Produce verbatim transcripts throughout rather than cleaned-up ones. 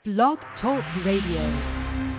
Blog Talk Radio.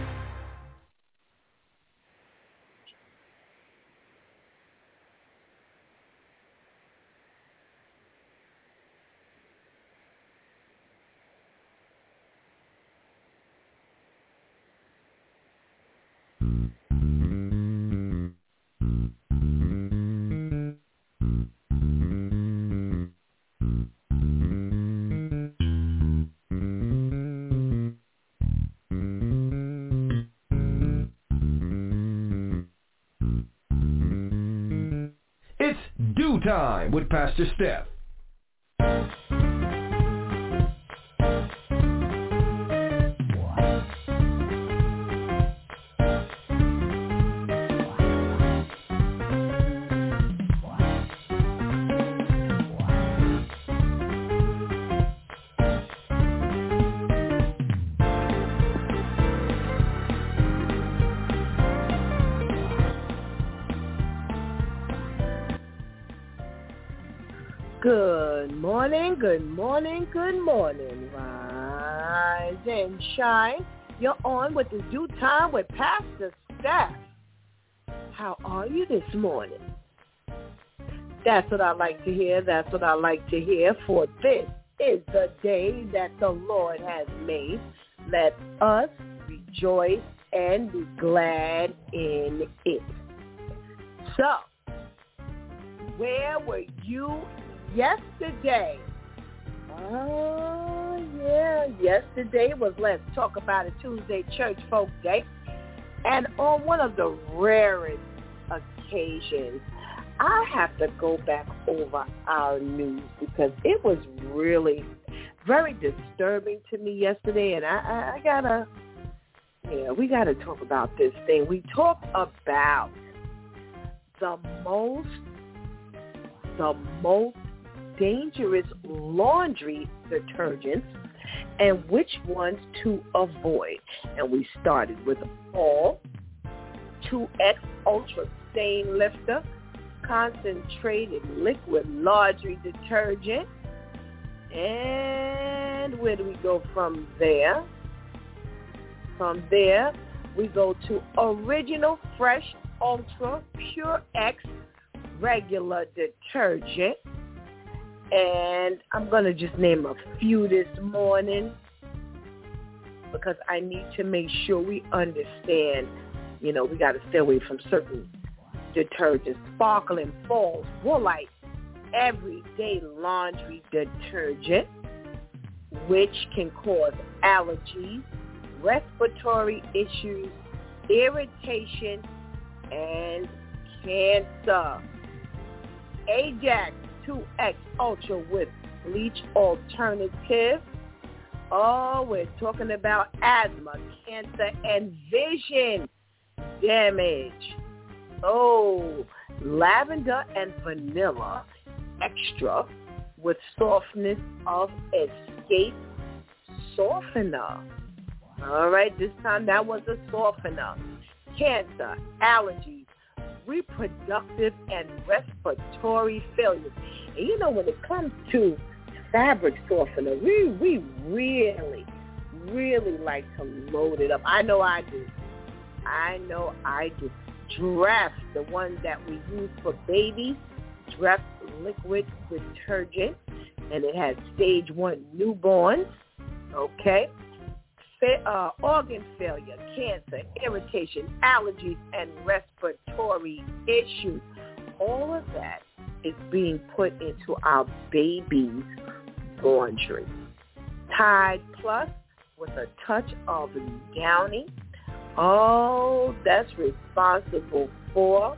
Time with Pastor Steph. Good morning, good morning, good morning. Rise and shine. You're on with the Due Time with Pastor Steph. How are you this morning? That's what I like to hear. That's what I like to hear. For this is the day that the Lord has made. Let us rejoice and be glad in it. So, where were you yesterday? Oh, yeah. Yesterday was Let's Talk About It Tuesday Church Folk Day. And on one of the rarest occasions, I have to go back over our news because it was really very disturbing to me yesterday. And I, I, I got to, yeah, we got to talk about this thing. We talked about the most, the most dangerous laundry detergents and which ones to avoid. And we started with all two X Ultra Stain Lifter Concentrated Liquid Laundry Detergent. And where do we go from there? From there, we go to Original Fresh Ultra Pure X Regular Detergent. And I'm going to just name a few this morning because I need to make sure we understand, you know, we got to stay away from certain detergents. Sparkling Falls Woolite Everyday Laundry Detergent, which can cause allergies, respiratory issues, irritation, and cancer. Ajax two X Ultra with bleach alternative. Oh, we're talking about asthma, cancer, and vision damage. Oh, lavender and vanilla extra with softness of escape softener. All right, this time that was a softener. Cancer, allergies, reproductive and respiratory failure. And you know, when it comes to fabric softener, we we really, really like to load it up. I know I do. I know I do. Dreft, the one that we use for babies, Dreft liquid detergent, and it has stage one newborns. Okay. Uh, organ failure, cancer, irritation, allergies, and respiratory issues. All of that is being put into our baby's laundry. Tide Plus with a touch of Downy. Oh, that's responsible for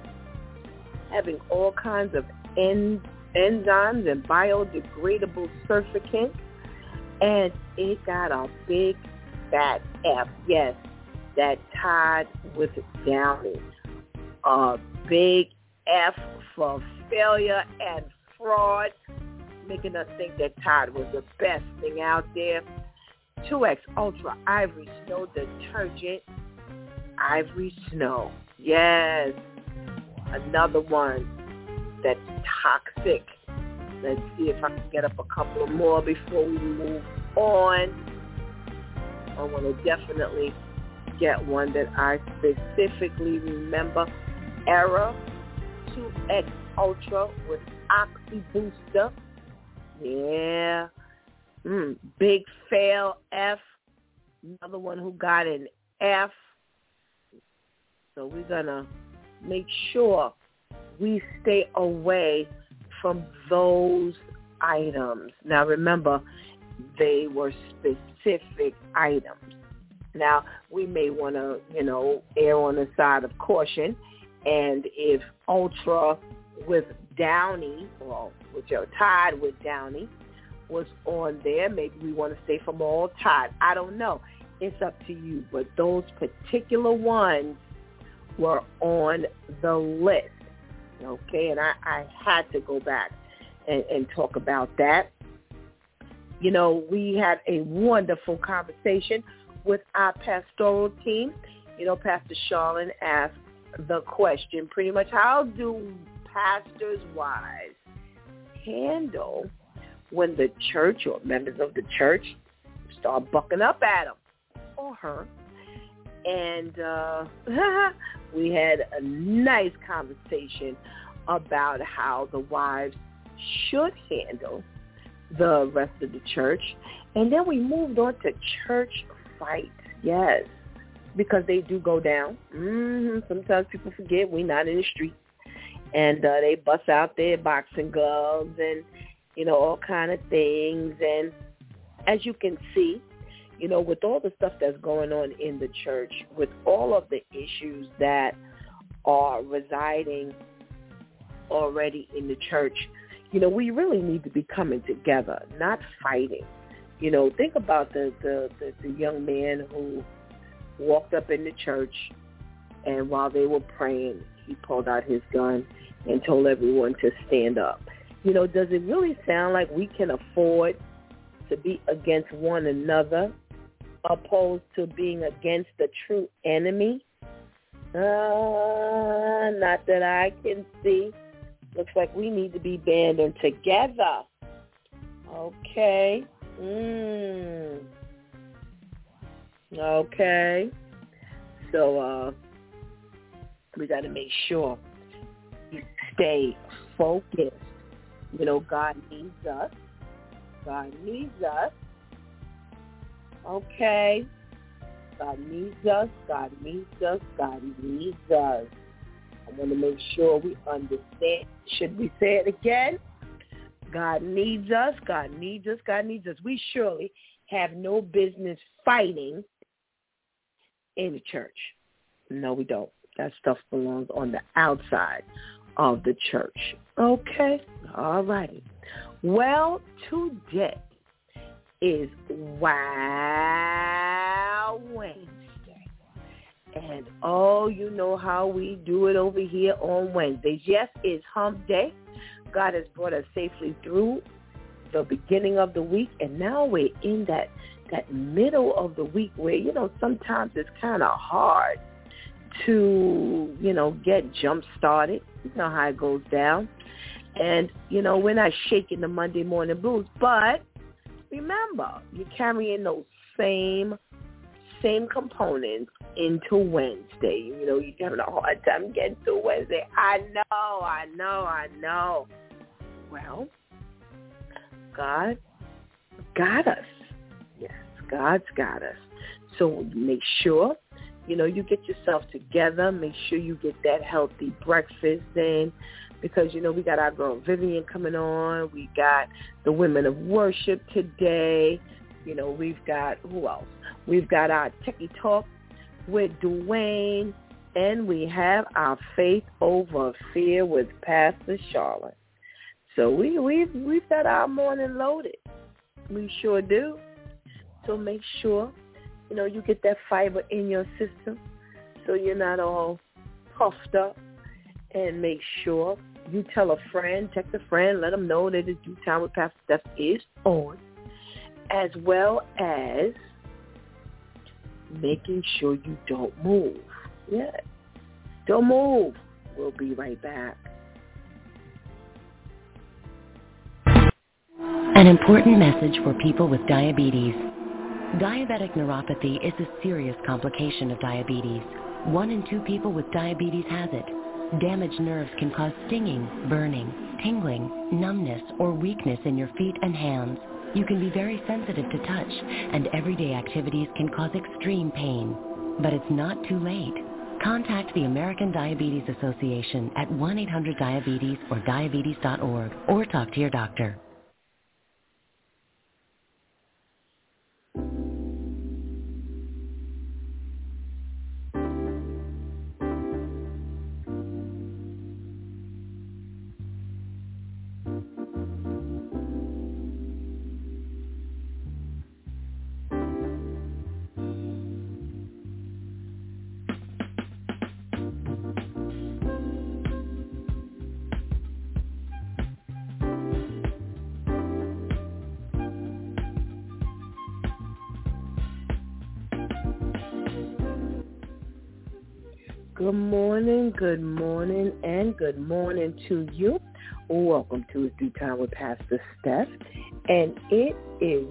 having all kinds of en- enzymes and biodegradable surfactants. And it got a big fat F. Yes, that Tide with Downy. A big F for failure and fraud, making us think that Tide was the best thing out there. two X Ultra Ivory Snow Detergent. Ivory Snow. Yes. Another one that's toxic. Let's see if I can get up a couple of more before we move on. I want to definitely get one that I specifically remember. Era two X Ultra with Oxy Booster. Yeah. Mm, Big Fail F. Another one who got an F. So we're going to make sure we stay away from those items. Now, remember, they were specific items. Now, we may want to, you know, err on the side of caution. And if Ultra with Downy, or with your Tide with Downy, was on there, maybe we want to stay from all Tide. I don't know. It's up to you. But those particular ones were on the list. Okay, and I, I had to go back and, and talk about that. You know, we had a wonderful conversation with our pastoral team. You know, Pastor Charlene asked the question pretty much, how do pastors' wives handle when the church or members of the church start bucking up at them or her? And uh, we had a nice conversation about how the wives should handle the rest of the church. And then we moved on to church fights, yes, because they do go down. Mm-hmm. Sometimes people forget we're not in the street. And uh, they bust out their boxing gloves and, you know, all kind of things. And as you can see, you know, with all the stuff that's going on in the church, with all of the issues that are residing already in the church, you know, we really need to be coming together, not fighting. You know, think about the, the, the, the young man who walked up in the church, and while they were praying, he pulled out his gun and told everyone to stand up. You know, does it really sound like we can afford to be against one another opposed to being against the true enemy? Uh, not that I can see. Looks like we need to be banding together. Okay. Mm. Okay. So uh, we got to make sure we stay focused. You know, God needs us. God needs us. Okay. God needs us. God needs us. God needs us. I want to make sure we understand. Should we say it again? God needs us. God needs us. God needs us. We surely have no business fighting in the church. No, we don't. That stuff belongs on the outside of the church. Okay? All righty. Well, today is Wow Wednesday. And, oh, you know how we do it over here on Wednesdays. Yes, it's hump day. God has brought us safely through the beginning of the week, and now we're in that, that middle of the week where, you know, sometimes it's kind of hard to, you know, get jump-started. You know how it goes down. And, you know, we're not shaking the Monday morning blues, but remember, you're carrying those same same components into Wednesday. You know, you're having a hard time getting through Wednesday. I know, I know, I know. Well, God got us. Yes, God's got us. So make sure, you know, you get yourself together. Make sure you get that healthy breakfast in, because, you know, we got our girl Vivian coming on. We got the women of worship today. You know, we've got, who else? We've got our Techie Talk with Dwayne, and we have our Faith Over Fear with Pastor Charlotte. So we, we've, we've got our morning loaded. We sure do. So make sure, you know, you get that fiber in your system so you're not all puffed up. And make sure you tell a friend, text a friend, let them know that the Due Time with Pastor Steph is on, as well as making sure you don't move. Yeah, don't move. We'll be right back. An important message for people with diabetes. Diabetic neuropathy is a serious complication of diabetes. One in two people with diabetes has it. Damaged nerves can cause stinging, burning, tingling, numbness, or weakness in your feet and hands. You can be very sensitive to touch, and everyday activities can cause extreme pain. But it's not too late. Contact the American Diabetes Association at one eight hundred diabetes or diabetes dot org or talk to your doctor. Good morning, good morning, and good morning to you. Welcome to It's Due Time with Pastor Steph. And it is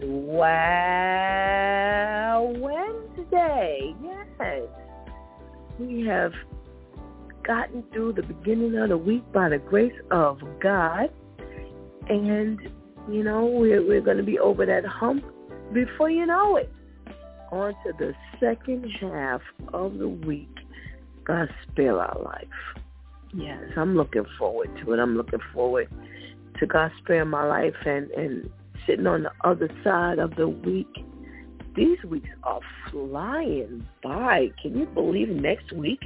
Wow Wednesday. Yes. We have gotten through the beginning of the week by the grace of God. And, you know, we're, we're going to be over that hump before you know it. On to the second half of the week. God spare our life. Yes, I'm looking forward to it. I'm looking forward to God spare my life and, and sitting on the other side of the week. These weeks are flying by. Can you believe next week?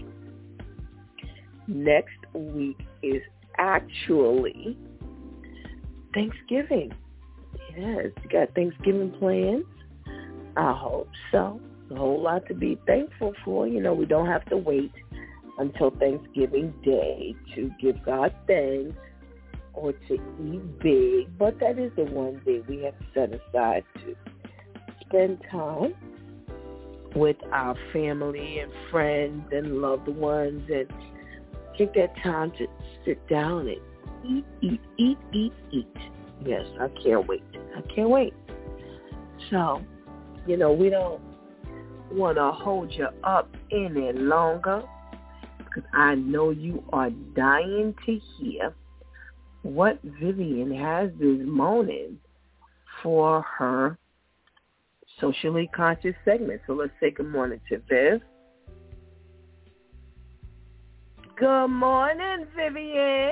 Next week is actually Thanksgiving. Yes, you got Thanksgiving plans? I hope so. A whole lot to be thankful for. You know, we don't have to wait until Thanksgiving Day to give God thanks or to eat big, but that is the one day we have set aside to spend time with our family and friends and loved ones and take that time to sit down and eat, eat, eat, eat, eat. Yes, I can't wait. I can't wait. So, you know, we don't want to hold you up any longer because I know you are dying to hear what Vivian has this morning for her socially conscious segment. So let's say good morning to Viv. Good morning, Vivian.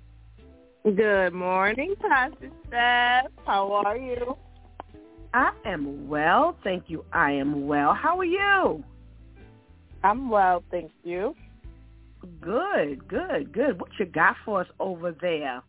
Good morning, Pastor Steph. How are you? I am well, thank you. I am well. How are you? I'm well, thank you. Good, good, good. What you got for us over there?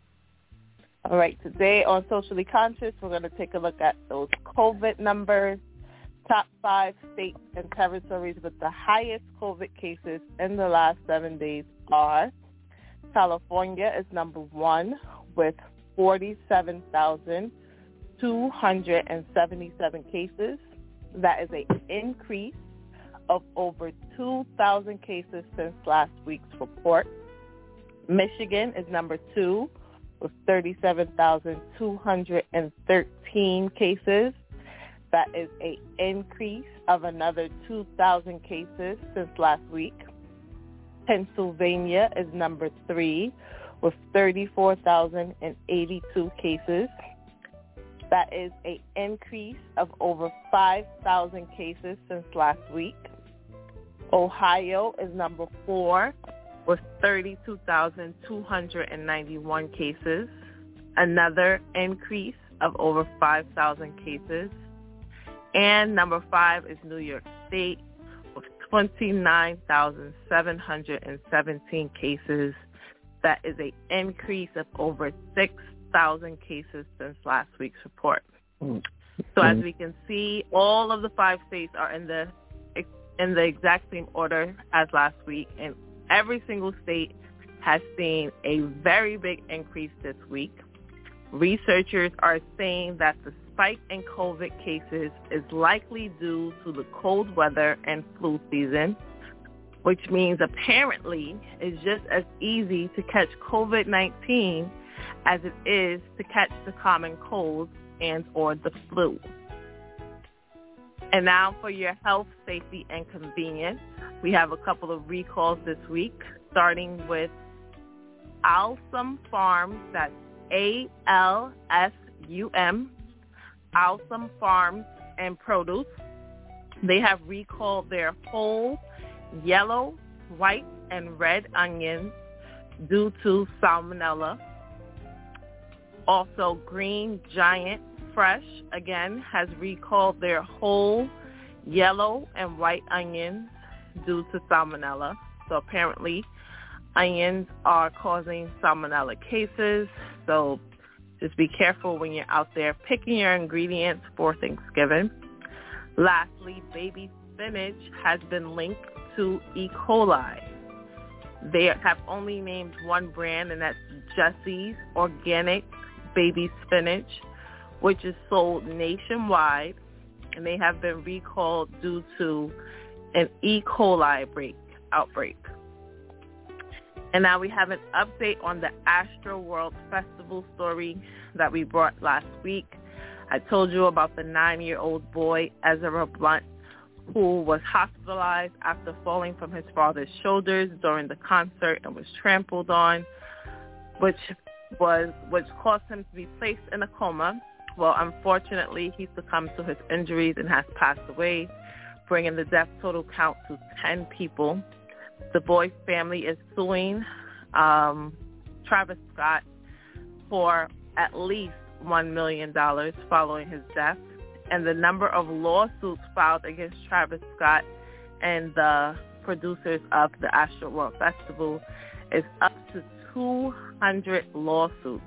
All right, today on Socially Conscious, we're going to take a look at those COVID numbers. Top five states and territories with the highest COVID cases in the last seven days are California is number one with forty-seven thousand two hundred seventy-seven cases. That is an increase of over two thousand cases since last week's report. Michigan is number two with thirty-seven thousand two hundred thirteen cases. That is an increase of another two thousand cases since last week. Pennsylvania is number three with thirty-four thousand eighty-two cases. That is an increase of over five thousand cases since last week. Ohio is number four with thirty-two thousand two hundred ninety-one cases. Another increase of over five thousand cases. And number five is New York State with twenty-nine thousand seven hundred seventeen cases. That is an increase of over six thousand cases since last week's report. Mm-hmm. So as we can see, all of the five states are in the in the exact same order as last week, and every single state has seen a very big increase this week. Researchers are saying that the spike in COVID cases is likely due to the cold weather and flu season, which means apparently it's just as easy to catch COVID nineteen as it is to catch the common cold and or the flu. And now for your health, safety, and convenience, we have a couple of recalls this week, starting with Alsum Farms, that's A L S U M, Alsum Farms and Produce. They have recalled their whole yellow, white, and red onions due to salmonella. Also, Green Giant Fresh, again, has recalled their whole yellow and white onions due to salmonella. So apparently, onions are causing salmonella cases. So just be careful when you're out there picking your ingredients for Thanksgiving. Lastly, baby spinach has been linked to E. coli. They have only named one brand, and that's Jesse's Organic Baby Spinach, which is sold nationwide, and they have been recalled due to an E. coli break, outbreak. And now we have an update on the Astro World Festival story that we brought last week. I told you about the nine-year-old boy, Ezra Blunt, who was hospitalized after falling from his father's shoulders during the concert and was trampled on, which was which caused him to be placed in a coma. Well, unfortunately, he succumbed to his injuries and has passed away, bringing the death total count to ten people. The boy's family is suing um, Travis Scott for at least one million dollars following his death. And the number of lawsuits filed against Travis Scott and the producers of the Astro World Festival is up to two hundred lawsuits.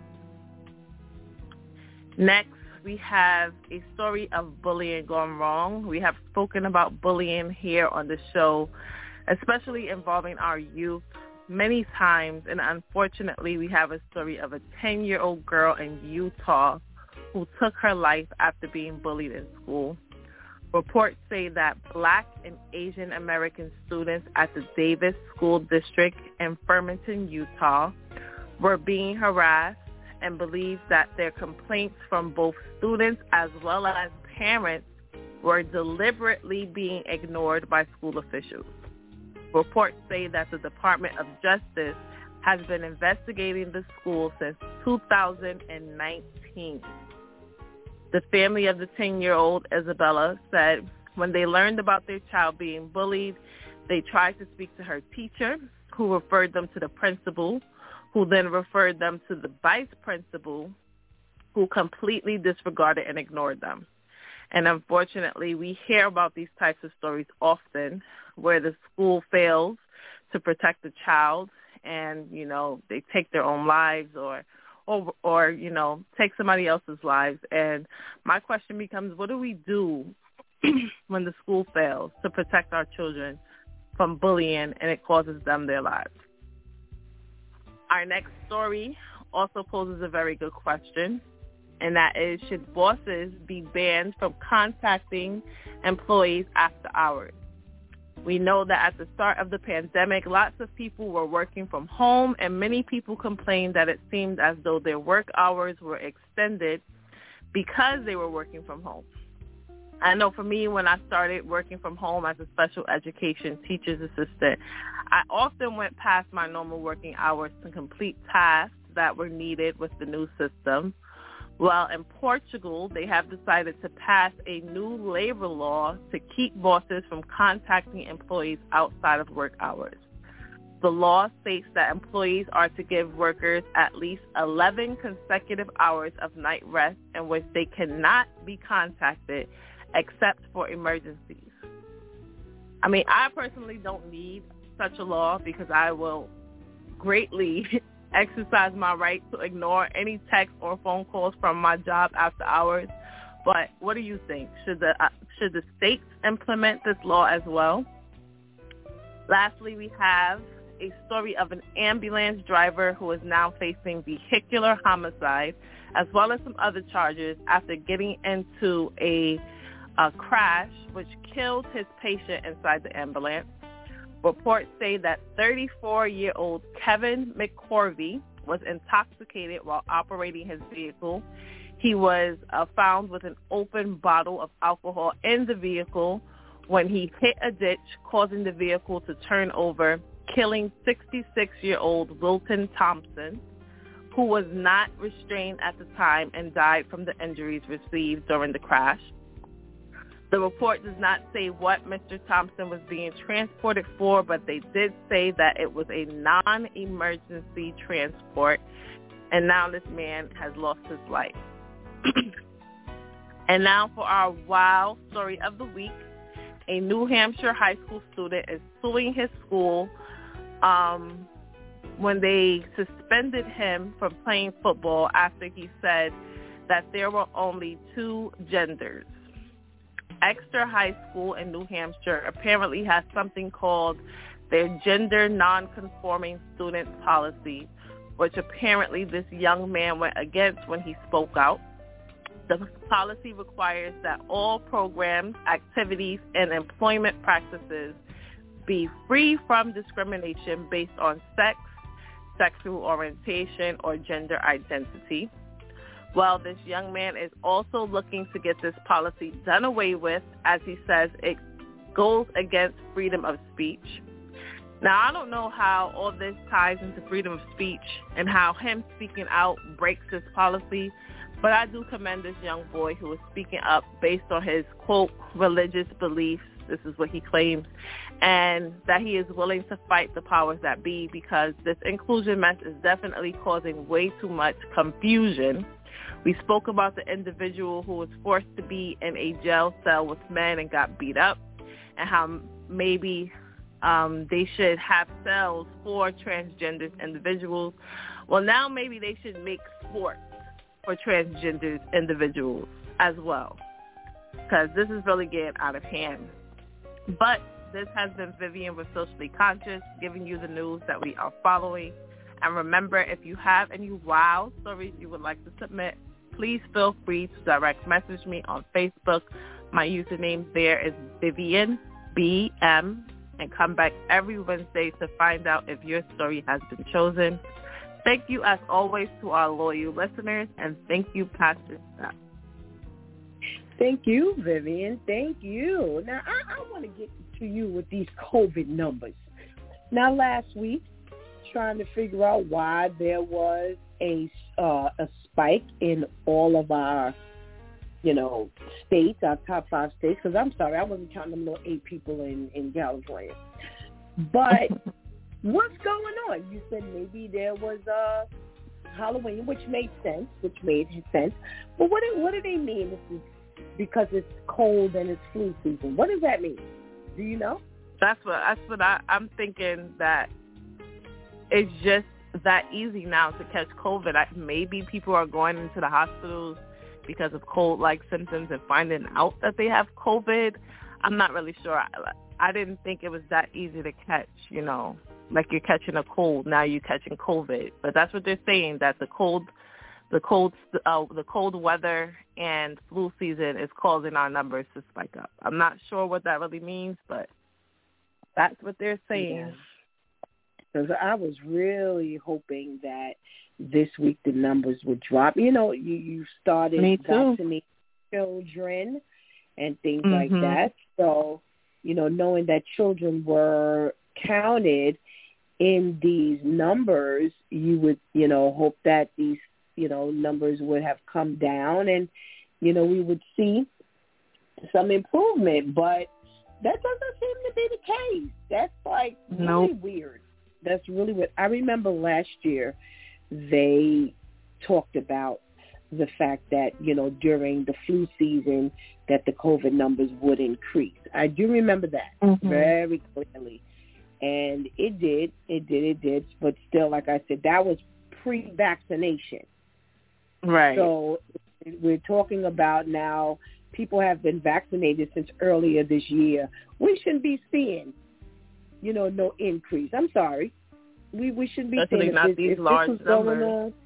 Next, we have a story of bullying gone wrong. We have spoken about bullying here on the show, especially involving our youth, many times. And unfortunately, we have a story of a ten-year-old girl in Utah who took her life after being bullied in school. Reports say that Black and Asian American students at the Davis School District in Farmington, Utah, were being harassed, and believe that their complaints from both students as well as parents were deliberately being ignored by school officials. Reports say that the Department of Justice has been investigating the school since two thousand nineteen. The family of the ten-year-old, Isabella, said when they learned about their child being bullied, they tried to speak to her teacher, who referred them to the principal, who then referred them to the vice principal, who completely disregarded and ignored them. And unfortunately, we hear about these types of stories often, where the school fails to protect the child and, you know, they take their own lives or, or, or you know, take somebody else's lives. And my question becomes, what do we do when the school fails to protect our children from bullying and it causes them their lives? Our next story also poses a very good question, and that is, should bosses be banned from contacting employees after hours? We know that at the start of the pandemic, lots of people were working from home, and many people complained that it seemed as though their work hours were extended because they were working from home. I know for me, when I started working from home as a special education teacher's assistant, I often went past my normal working hours to complete tasks that were needed with the new system. Well, in Portugal, they have decided to pass a new labor law to keep bosses from contacting employees outside of work hours. The law states that employees are to give workers at least eleven consecutive hours of night rest in which they cannot be contacted except for emergencies. I mean, I personally don't need such a law because I will greatly exercise my right to ignore any text or phone calls from my job after hours. But what do you think? Should the uh, should the states implement this law as well? Lastly, we have a story of an ambulance driver who is now facing vehicular homicide as well as some other charges after getting into a a crash which killed his patient inside the ambulance. Reports say that thirty-four-year-old Kevin McCorvey was intoxicated while operating his vehicle. He was uh, found with an open bottle of alcohol in the vehicle when he hit a ditch, causing the vehicle to turn over, killing sixty-six-year-old Wilton Thompson, who was not restrained at the time and died from the injuries received during the crash. The report does not say what Mister Thompson was being transported for, but they did say that it was a non-emergency transport, and now this man has lost his life. And now for our wow story of the week. A New Hampshire high school student is suing his school um, when they suspended him from playing football after he said that there were only two genders. Exeter High School in New Hampshire apparently has something called their gender non-conforming student policy, which apparently this young man went against when he spoke out. The policy requires that all programs, activities, and employment practices be free from discrimination based on sex, sexual orientation, or gender identity. Well, this young man is also looking to get this policy done away with, as he says it goes against freedom of speech. Now, I don't know how all this ties into freedom of speech and how him speaking out breaks this policy, but I do commend this young boy who is speaking up based on his, quote, religious beliefs. This is what he claims, and that he is willing to fight the powers that be, because this inclusion mess is definitely causing way too much confusion. We spoke about the individual who was forced to be in a jail cell with men and got beat up, and how maybe um, they should have cells for transgender individuals. Well, now maybe they should make sports for transgender individuals as well, because this is really getting out of hand. But this has been Vivian with Socially Conscious, giving you the news that we are following. And remember, if you have any wow stories you would like to submit, please feel free to direct message me on Facebook. My username there is Vivian B M, and come back every Wednesday to find out if your story has been chosen. Thank you, as always, to our loyal listeners, and thank you, Pastor Steph. Thank you, Vivian. Thank you. Now, I, I want to get to you with these COVID numbers. Now, last week, trying to figure out why there was a uh, a spike in all of our, you know, states, our top five states, because I'm sorry, I wasn't counting them little eight people in, in California. But what's going on? You said maybe there was uh, Halloween, which made sense, which made sense. But what do, what do they mean? This is because it's cold and it's flu season. What does that mean? Do you know? That's what that's what I, I'm thinking, that it's just that easy now to catch COVID. I, maybe people are going into the hospitals because of cold-like symptoms and finding out that they have COVID. I'm not really sure. I, I didn't think it was that easy to catch, you know, like you're catching a cold, now you're catching COVID. But that's what they're saying, that the cold the cold uh, the cold weather and flu season is causing our numbers to spike up. I'm not sure what that really means, but that's what they're saying. Because yeah. I was really hoping that this week the numbers would drop. You know, you, you started vaccinating children and things mm-hmm. like that. So, you know, knowing that children were counted in these numbers, you would, you know, hope that these, you know, numbers would have come down and, you know, we would see some improvement. But that doesn't seem to be the case. That's like really nope. weird. That's really weird. I remember last year they talked about the fact that, you know, during the flu season that the COVID numbers would increase. I do remember that mm-hmm. very clearly. And it did, it did, it did. But still, like I said, that was pre-vaccination. Right. So we're talking about now people have been vaccinated since earlier this year. We shouldn't be seeing, you know, no increase. I'm sorry. We we shouldn't be Especially seeing not if, these if large this was numbers. going on.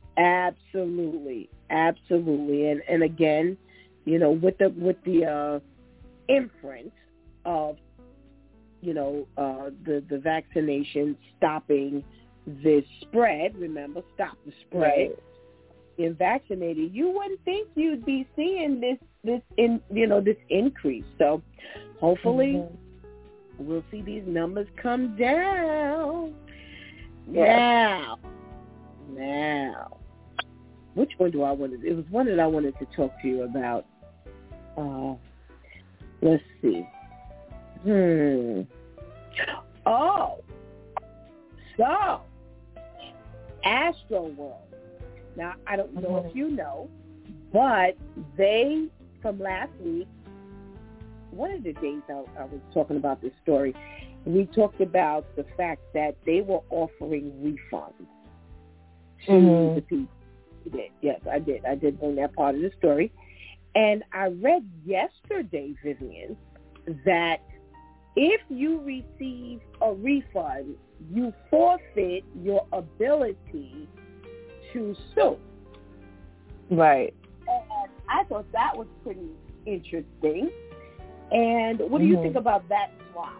Absolutely. Absolutely. And and again, you know, with the with the uh, imprint of, you know, uh, the, the vaccination stopping this spread, remember, stop the spread. Right. and vaccinated, you wouldn't think you'd be seeing this this in you know this increase. So hopefully mm-hmm. we'll see these numbers come down. Now, now, which one do I want to? It was one that I wanted to talk to you about. Uh, let's see. Hmm. Oh, so Astroworld. Now, I don't know mm-hmm. if you know, but they, from last week, one of the days I, I was talking about this story, we talked about the fact that they were offering refunds to mm-hmm. the people. Did. Yes, I did. I did bring that part of the story. And I read yesterday, Vivian, that if you receive a refund, you forfeit your ability to sue. Right. And I thought that was pretty interesting. And what do you mm-hmm. think about that swap?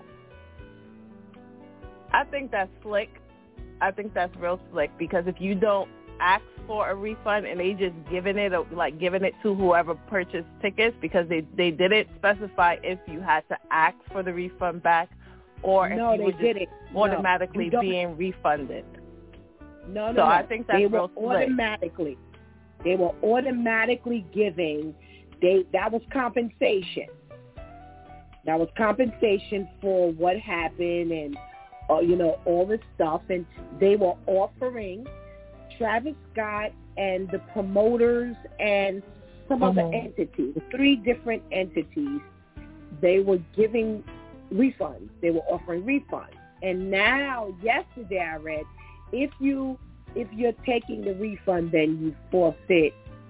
I think that's slick. I think that's real slick because if you don't ask for a refund and they just giving it like giving it to whoever purchased tickets because they they didn't specify if you had to ask for the refund back or if no, you they were just didn't. automatically no, being refunded. No, no, so no. I think that's they real were automatically. slick. They were automatically giving. They that was compensation. That was compensation for what happened and uh, you know all this stuff, and they were offering Travis Scott and the promoters and some mm-hmm. other entities, three different entities, they were giving refunds. They were offering refunds. And now, yesterday I read, if you if you're taking the refund, then you forfeit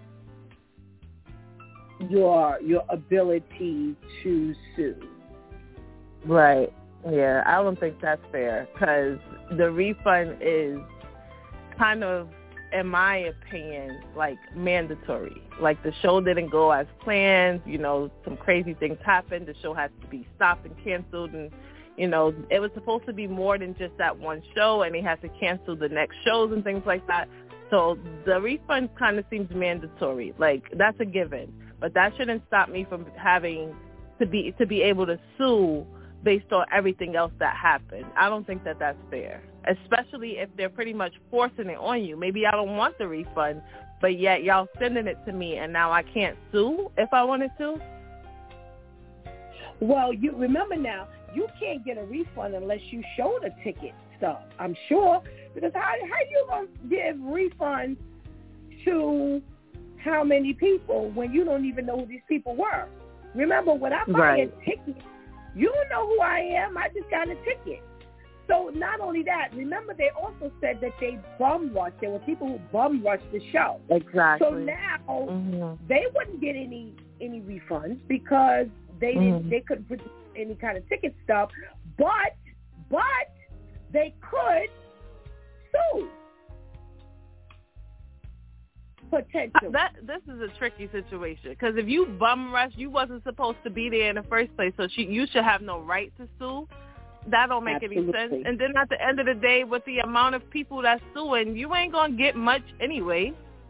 your your ability to sue. Right. Yeah, I don't think that's fair because the refund is kind of, in my opinion, like mandatory. Like the show didn't go as planned. You know, some crazy things happened. The show had to be stopped and canceled. And, you know, it was supposed to be more than just that one show, and they had to cancel the next shows and things like that. So the refund kind of seems mandatory. Like, that's a given. But that shouldn't stop me from having to be to be able to sue based on everything else that happened. I don't think that that's fair, especially if they're pretty much forcing it on you. Maybe I don't want the refund, but yet y'all sending it to me, and now I can't sue if I wanted to. Well, you remember now, you can't get a refund unless you show the ticket stuff, I'm sure, because how how you going to give refunds to how many people when you don't even know who these people were? Remember, when I buy right. a ticket, you don't know who I am. I just got a ticket. So not only that, remember they also said that they bum rushed. There were people who bum rushed the show. Exactly. So now mm-hmm. they wouldn't get any any refunds because they mm-hmm. didn't. They couldn't produce any kind of ticket stuff. But but they could sue. Potential. That this is a tricky situation because if you bum rush, you wasn't supposed to be there in the first place, so she, you should have no right to sue. That don't make Absolutely. any sense. And then at the end of the day, with the amount of people that's suing, you ain't gonna get much anyway.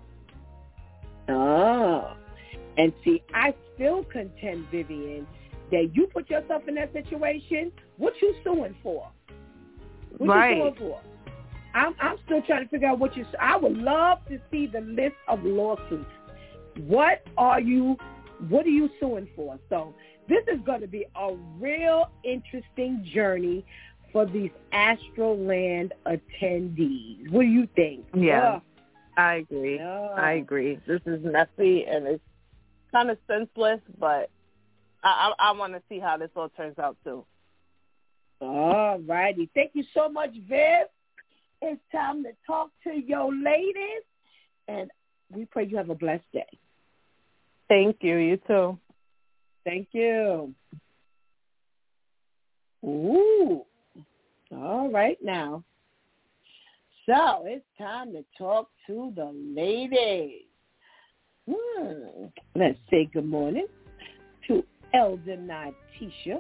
Oh, and see, I still contend, Vivian, that you put yourself in that situation. What you suing for? What right. you suing for? I'm, I'm still trying to figure out what you. I would love to see the list of lawsuits. What are you? What are you suing for? So this is going to be a real interesting journey for these Astroland attendees. What do you think? Yeah, uh, I agree. Uh, I agree. This is messy and it's kind of senseless, but I, I, I want to see how this all turns out too. All righty. Thank you so much, Viv. It's time to talk to your ladies, and we pray you have a blessed day. Thank you. You too. Thank you. Ooh. All right now. So it's time to talk to the ladies. Hmm. Let's say good morning to Elder Natisha.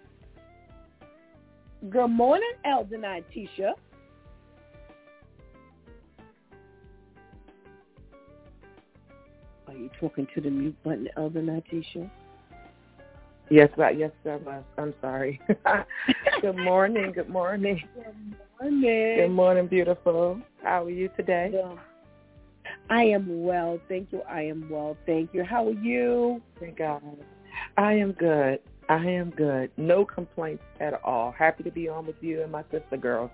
Good morning, Elder Natisha. you talking to the mute button, Elder Natisha? Yes, right. Yes, sir. Boss. I'm sorry. Good morning. Good morning. Good morning. Good morning, beautiful. How are you today? I am well. Thank you. I am well. Thank you. How are you? Thank God. I am good. I am good. No complaints at all. Happy to be on with you and my sister girls.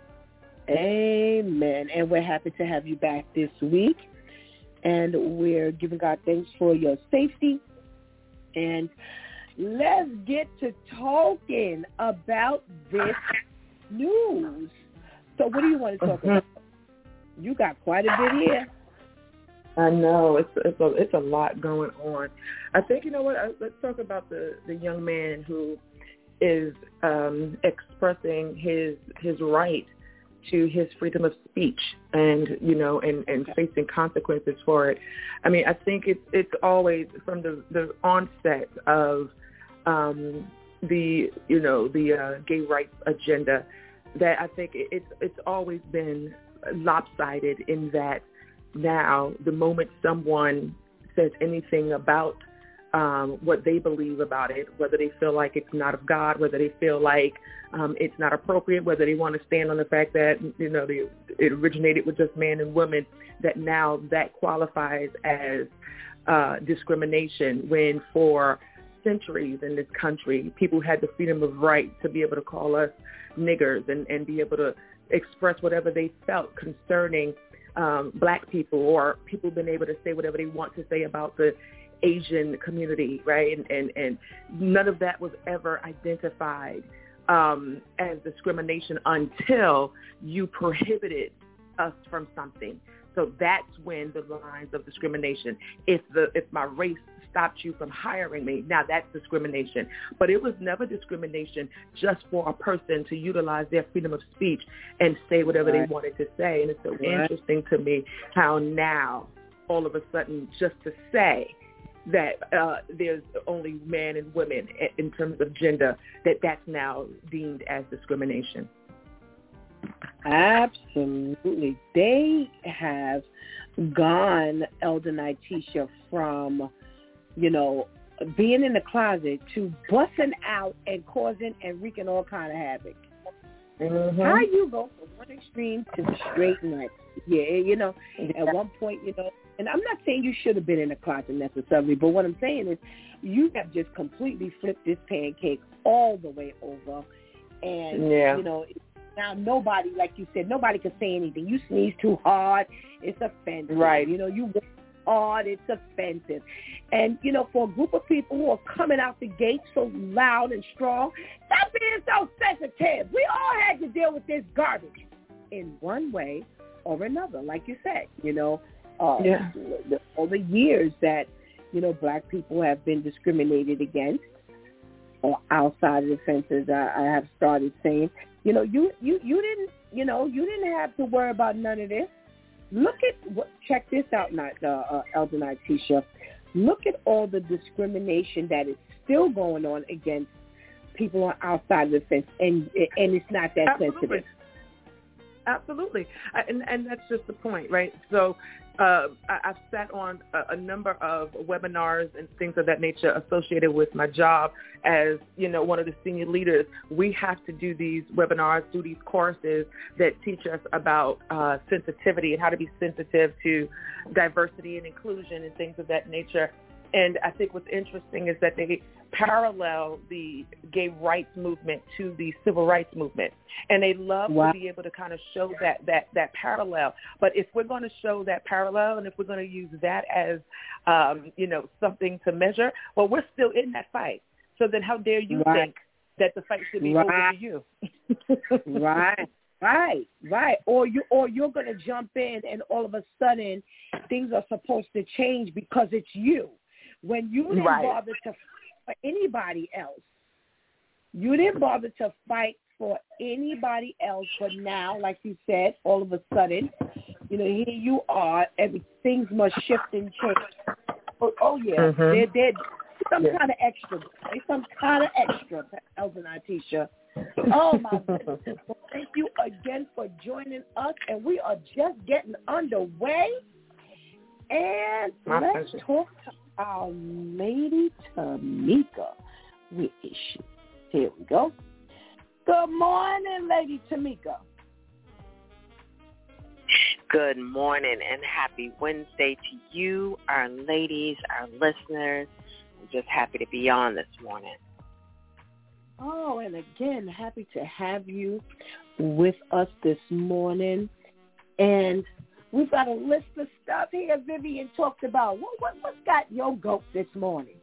Amen. And we're happy to have you back this week. And we're giving God thanks for your safety. And let's get to talking about this news. So what do you want to talk about? You got quite a bit here. I know. It's it's a, it's a lot going on. I think, you know what, let's talk about the, the young man who is um, expressing his his right to his freedom of speech and, you know, and, and facing consequences for it. I mean, I think it's, it's always from the, the onset of um, the, you know, the uh, gay rights agenda that I think it's, it's always been lopsided in that now the moment someone says anything about Um, what they believe about it, whether they feel like it's not of God, whether they feel like um, it's not appropriate, whether they want to stand on the fact that, you know, they, it originated with just man and woman, that now that qualifies as uh, discrimination, when for centuries in this country, people had the freedom of right to be able to call us niggers and, and be able to express whatever they felt concerning um, black people, or people being able to say whatever they want to say about the Asian community, right? And, and, and none of that was ever identified um, as discrimination until you prohibited us from something. So that's when the lines of discrimination, if the if my race stopped you from hiring me, now that's discrimination. But it was never discrimination just for a person to utilize their freedom of speech and say whatever right. they wanted to say. And it's so right. interesting to me how now, all of a sudden, just to say that uh, there's only men and women in terms of gender, that that's now deemed as discrimination. Absolutely. They have gone, Elder Natisha, from, you know, being in the closet to busting out and causing and wreaking all kind of havoc. Mm-hmm. How you go from one extreme to the straight next? Yeah, you know, yeah. At one point, you know, and I'm not saying you should have been in the closet necessarily, but what I'm saying is you have just completely flipped this pancake all the way over. And, yeah. you know, now nobody, like you said, nobody can say anything. You sneeze too hard, it's offensive. Right. You know, you work hard, it's offensive. And, you know, for a group of people who are coming out the gate so loud and strong, stop being so sensitive. We all had to deal with this garbage in one way or another, like you said, you know. Uh, yeah. the, all the years that, you know, black people have been discriminated against or outside of the fences, I, I have started saying, you know, you, you, you didn't, you know, you didn't have to worry about none of this. Look at what, check this out, not, uh, uh, Elder Natisha. Look at all the discrimination that is still going on against people on outside of the fence, and and it's not that Absolutely. sensitive. Absolutely. And, and that's just the point, right? So uh, I, I've sat on a, a number of webinars and things of that nature associated with my job as, you know, one of the senior leaders. We have to do these webinars, do these courses that teach us about uh, sensitivity and how to be sensitive to diversity and inclusion and things of that nature. And I think what's interesting is that they parallel the gay rights movement to the civil rights movement. And they love wow. to be able to kind of show that, that, that parallel. But if we're going to show that parallel and if we're going to use that as, um, you know, something to measure, well, we're still in that fight. So then how dare you right. think that the fight should be right. over to you? Right. Right, right. Or you, or you're going to jump in, and all of a sudden, things are supposed to change because it's you. When you didn't right. bother to fight for anybody else, you didn't bother to fight for anybody else. But now, like you said, all of a sudden, you know, here you are. Every things must shift and change. Oh, oh yeah, mm-hmm. they're, they're some yeah. kind of extra. They're some kind of extra, Elder Natisha. Oh, my goodness. Well, thank you again for joining us, and we are just getting underway. And My let's pleasure. talk to our lady Tamika. Where is she? Here we go. Good morning, Lady Tamika. Good morning and happy Wednesday to you, our ladies, our listeners. I'm just happy to be on this morning. Oh, and again, happy to have you with us this morning. And we've got a list of stuff here Vivian talked about. What, what, what's got your goat this morning?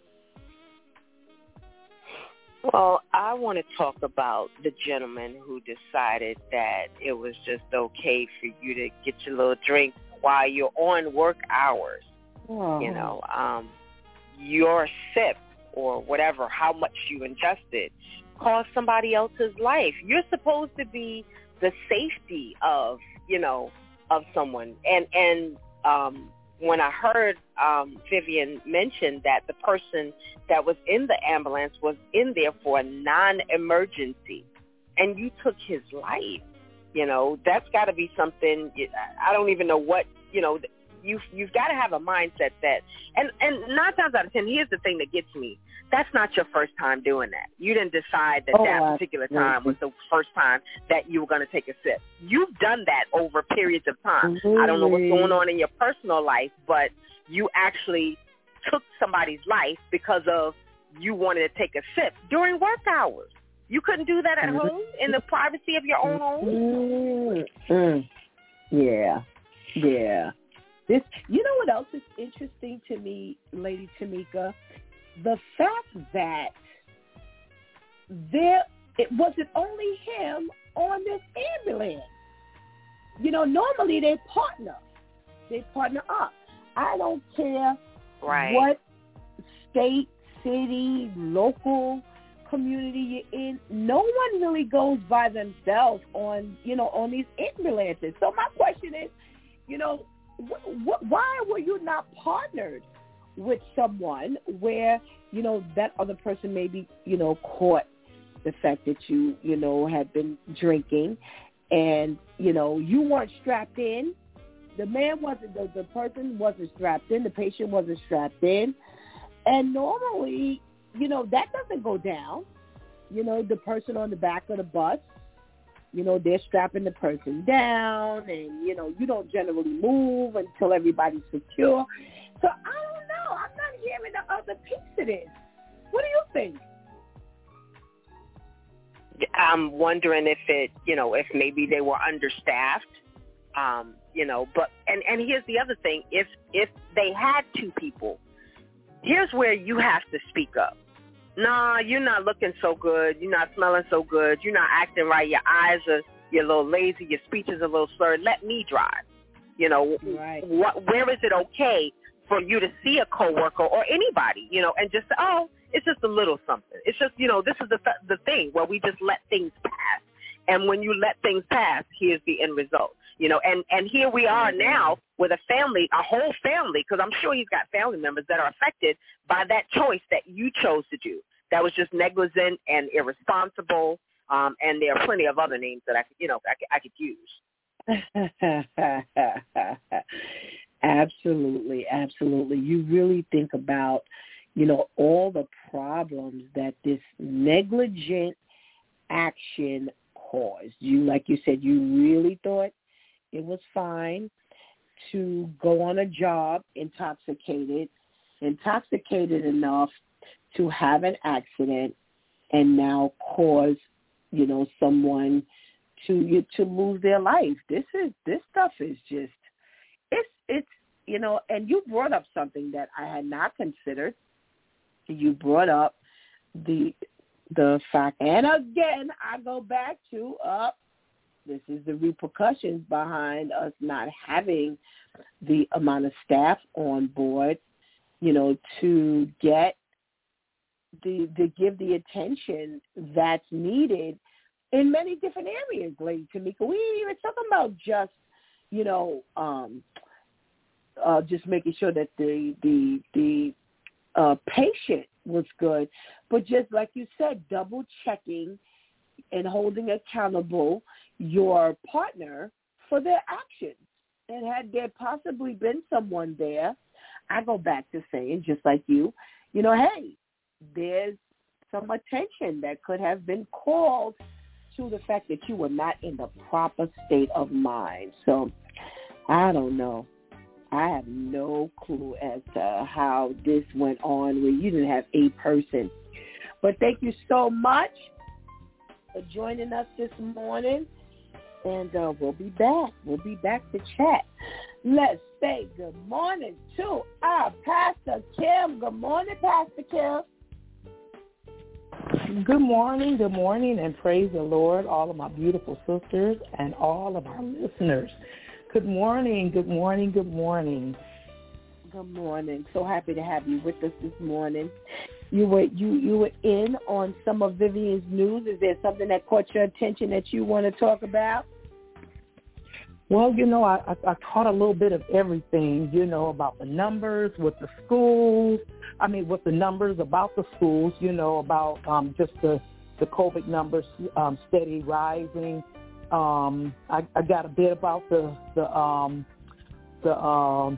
Well, I want to talk about the gentleman who decided that it was just okay for you to get your little drink while you're on work hours. Oh. You know, um, your sip or whatever, how much you ingested, caused somebody else's life. You're supposed to be the safety of, you know, of someone. And, and um, when I heard um, Vivian mention that the person that was in the ambulance was in there for a non-emergency and you took his life, you know, that's got to be something. I don't even know what, you know, you've, you've got to have a mindset that, and, and nine times out of ten, here's the thing that gets me. That's not your first time doing that. You didn't decide that oh, that particular time was the first time that you were going to take a sip. You've done that over periods of time. Really? I don't know what's going on in your personal life, but you actually took somebody's life because of you wanted to take a sip during work hours. You couldn't do that at home in the privacy of your own home? Mm-hmm. Yeah, yeah. This, you know what else is interesting to me, Lady Tamika? The fact that there it wasn't only him on this ambulance. You know, normally they partner. They partner up. I don't care right. what state, city, local community you're in. No one really goes by themselves on, you know, on these ambulances. So my question is, you know, wh- wh- why were you not partnered with someone where, you know, that other person maybe, you know, caught the fact that you, you know, had been drinking and, you know, you weren't strapped in. The man wasn't, the, the person wasn't strapped in. The patient wasn't strapped in. And normally, you know, that doesn't go down. You know, the person on the back of the bus, you know, they're strapping the person down and, you know, you don't generally move until everybody's secure. So I don't know. I'm not hearing the other piece of this. What do you think? I'm wondering if it, you know, if maybe they were understaffed, um, you know, but, and, and here's the other thing. If, if they had two people, here's where you have to speak up. Nah, you're not looking so good. You're not smelling so good. You're not acting right. Your eyes are, you're a little lazy. Your speech is a little slurred. Let me drive. You know, right. what, where is it okay for you to see a coworker or anybody, you know, and just say, oh, it's just a little something. It's just, you know, this is the th- the thing where we just let things pass. And when you let things pass, here's the end result. You know, and, and here we are now with a family, a whole family, because I'm sure he's got family members that are affected by that choice that you chose to do. That was just negligent and irresponsible, um, and there are plenty of other names that I could, you know, I could, I could use. Absolutely, absolutely. You really think about, you know, all the problems that this negligent action caused. You, like you said, you really thought it was fine to go on a job intoxicated, intoxicated enough to have an accident and now cause, you know, someone to to lose their life. This is this stuff is just it's it's you know, and you brought up something that I had not considered. You brought up the the fact, and again, I go back to up. Uh, this is the repercussions behind us not having the amount of staff on board, you know, to get the to give the attention that's needed in many different areas, Lady Tamika. We ain't even talking about just, you know, um, uh, just making sure that the the the uh, patient was good, but just like you said, double checking and holding accountable your partner for their actions. And had there possibly been someone there, I go back to saying, just like you, you know, hey, there's some attention that could have been called to the fact that you were not in the proper state of mind. So I don't know. I have no clue as to how this went on where you didn't have a person. But thank you so much for joining us this morning. And uh, we'll be back. We'll be back to chat. Let's say good morning to our Pastor Kim. Good morning, Pastor Kim. Good morning, good morning, and praise the Lord, all of my beautiful sisters and all of our listeners. Good morning, good morning, good morning. Good morning. So happy to have you with us this morning. You were you you were in on some of Vivian's news. Is there something that caught your attention that you want to talk about? Well, you know, I, I, I caught a little bit of everything, you know, about the numbers with the schools. I mean, with the numbers about the schools, you know, about um, just the, the COVID numbers um, steady rising. Um, I, I got a bit about the the um, the, um,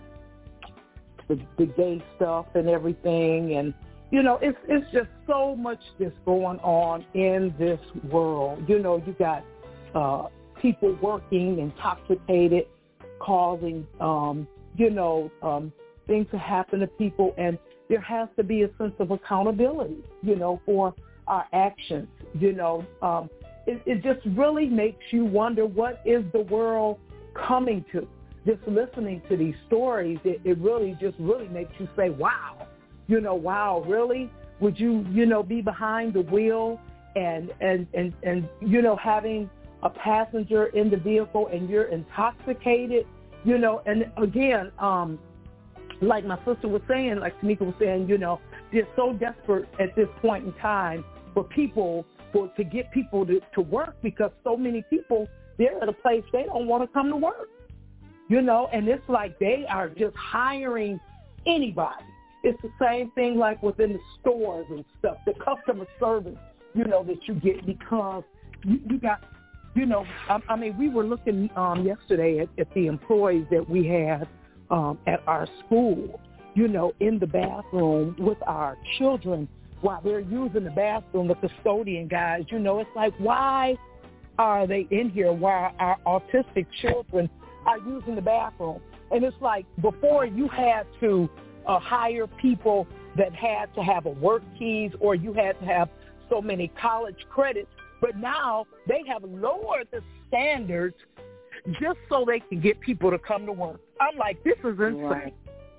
the the gay stuff and everything, and you know, it's it's just so much that's going on in this world. You know, you got uh, people working intoxicated, causing um, you know um, things to happen to people, and there has to be a sense of accountability, you know, for our actions. You know, um, it, it just really makes you wonder, what is the world coming to? Just listening to these stories, it, it really just really makes you say, wow, you know, wow, really? Would you, you know, be behind the wheel and, and, and, and you know, having a passenger in the vehicle and you're intoxicated, you know, and again, um, like my sister was saying, like Tamika was saying, you know, they're so desperate at this point in time for people, for to get people to, to work, because so many people, they're at a place they don't want to come to work, you know, and it's like they are just hiring anybody. It's the same thing like within the stores and stuff, the customer service, you know, that you get, because you, you got, you know, I, I mean, we were looking um, yesterday at, at the employees that we had Um, at our school, you know, in the bathroom with our children while they're using the bathroom, the custodian guys, you know, it's like, why are they in here while our autistic children are using the bathroom? And it's like, before you had to uh, hire people that had to have a work keys, or you had to have so many college credits, but now they have lowered the standards just so they can get people to come to work. I'm like, this is insane. Right.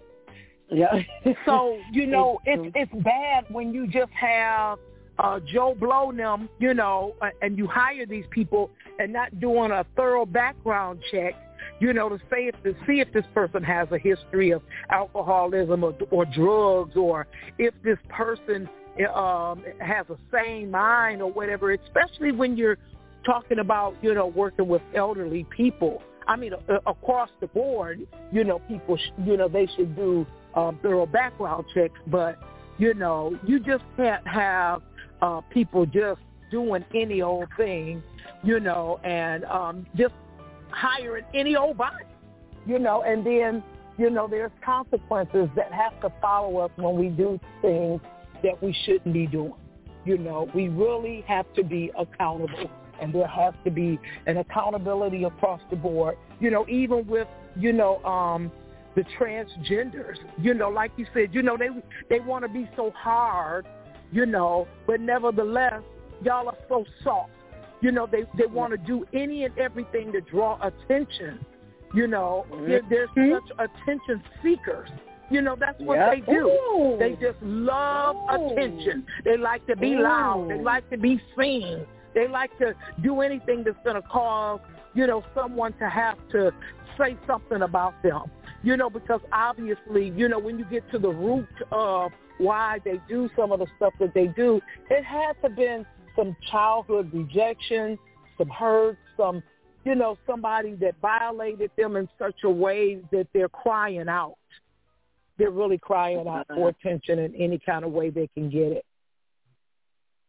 Yeah. So, you know, it's it's bad when you just have uh, Joe Blow them, you know, and you hire these people and not doing a thorough background check, you know, to say if to see if this person has a history of alcoholism or, or drugs, or if this person um, has a sane mind or whatever, especially when you're talking about, you know, working with elderly people. I mean, uh, across the board, you know, people, sh- you know, they should do um, thorough background checks. But, you know, you just can't have uh, people just doing any old thing, you know, and um, just hiring any old body, you know, and then, you know, there's consequences that have to follow us when we do things that we shouldn't be doing. You know, we really have to be accountable. And there has to be an accountability across the board, you know, even with, you know, um, the transgenders, you know, like you said, you know, they they want to be so hard, you know, but nevertheless, y'all are so soft. You know, they, they want to do any and everything to draw attention. You know, mm-hmm. they're, they're such attention seekers. You know, that's what yep. they do. Ooh. They just love Ooh. attention. They like to be Ooh. loud. They like to be seen. They like to do anything that's going to cause, you know, someone to have to say something about them, you know, because obviously, you know, when you get to the root of why they do some of the stuff that they do, it has to been some childhood rejection, some hurt, some, you know, somebody that violated them in such a way that they're crying out. They're really crying out for attention in any kind of way they can get it.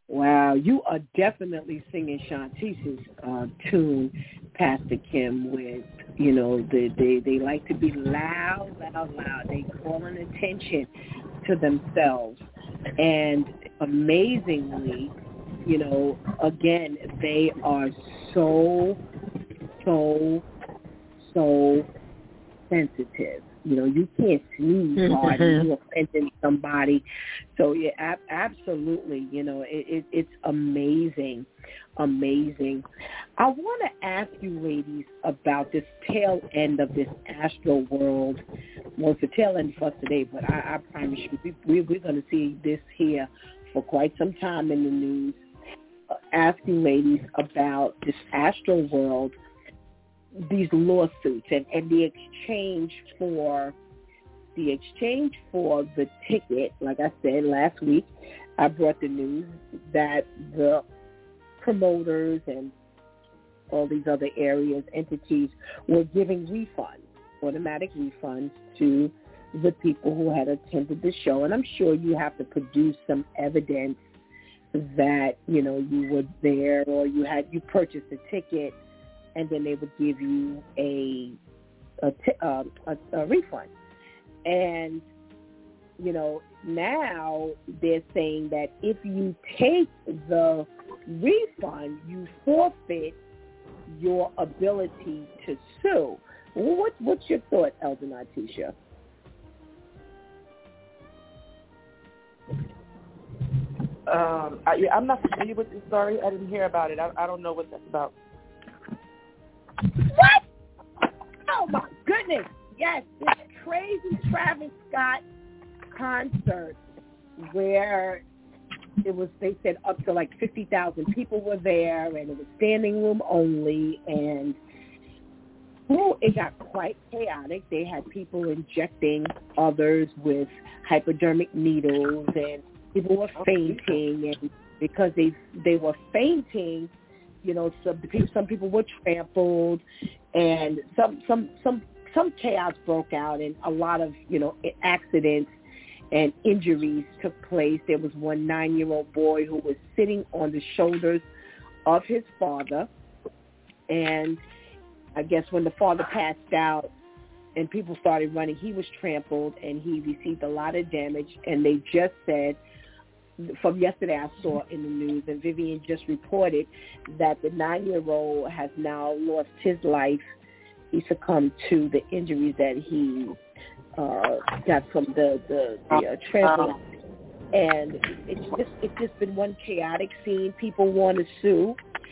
Wow, you are definitely singing Shantice's uh, tune, Pastor Kim, with, you know, the, they, they like to be loud, loud, loud. They calling attention to themselves. And amazingly, you know, again, they are so, so, so sensitive. You know, you can't sneeze hard and you're offending somebody. So, yeah, ab- absolutely, you know, it, it, it's amazing, amazing. I want to ask you, ladies, about this tail end of this Astro World. Well, it's the tail end for us today, but I, I promise you, we, we, we're going to see this here for quite some time in the news. Uh, ask you, ladies, about this Astro World, these lawsuits and, and the exchange for the exchange for the ticket. Like I said last week, I brought the news that the promoters and all these other areas, entities, were giving refunds, automatic refunds to the people who had attended the show. And I'm sure you have to produce some evidence that, you know, you were there or you had you purchased a ticket, and then they would give you a a, t- uh, a, a refund. And, you know, now they're saying that if you take the refund, you forfeit your ability to sue. What, what's your thought, Elder Natisha? Um, I, yeah, I'm not familiar with this story. I didn't hear about it. I, I don't know what that's about. What? Oh, my goodness. Yes, this crazy Travis Scott concert where it was, they said up to like fifty thousand people were there, and it was standing room only, and well, it got quite chaotic. They had people injecting others with hypodermic needles, and people were fainting, and because they they were fainting, you know, some people, some people were trampled, and some some some some chaos broke out, and a lot of, you know, accidents and injuries took place. There was one nine-year-old boy who was sitting on the shoulders of his father, and I guess when the father passed out and people started running, he was trampled and he received a lot of damage. And they just said, from yesterday I saw in the news, and Vivian just reported, that the nine-year-old has now lost his life. He succumbed to the injuries that he uh, got from the, the, the uh, trampling. And it's just, it's just been one chaotic scene. People want to sue.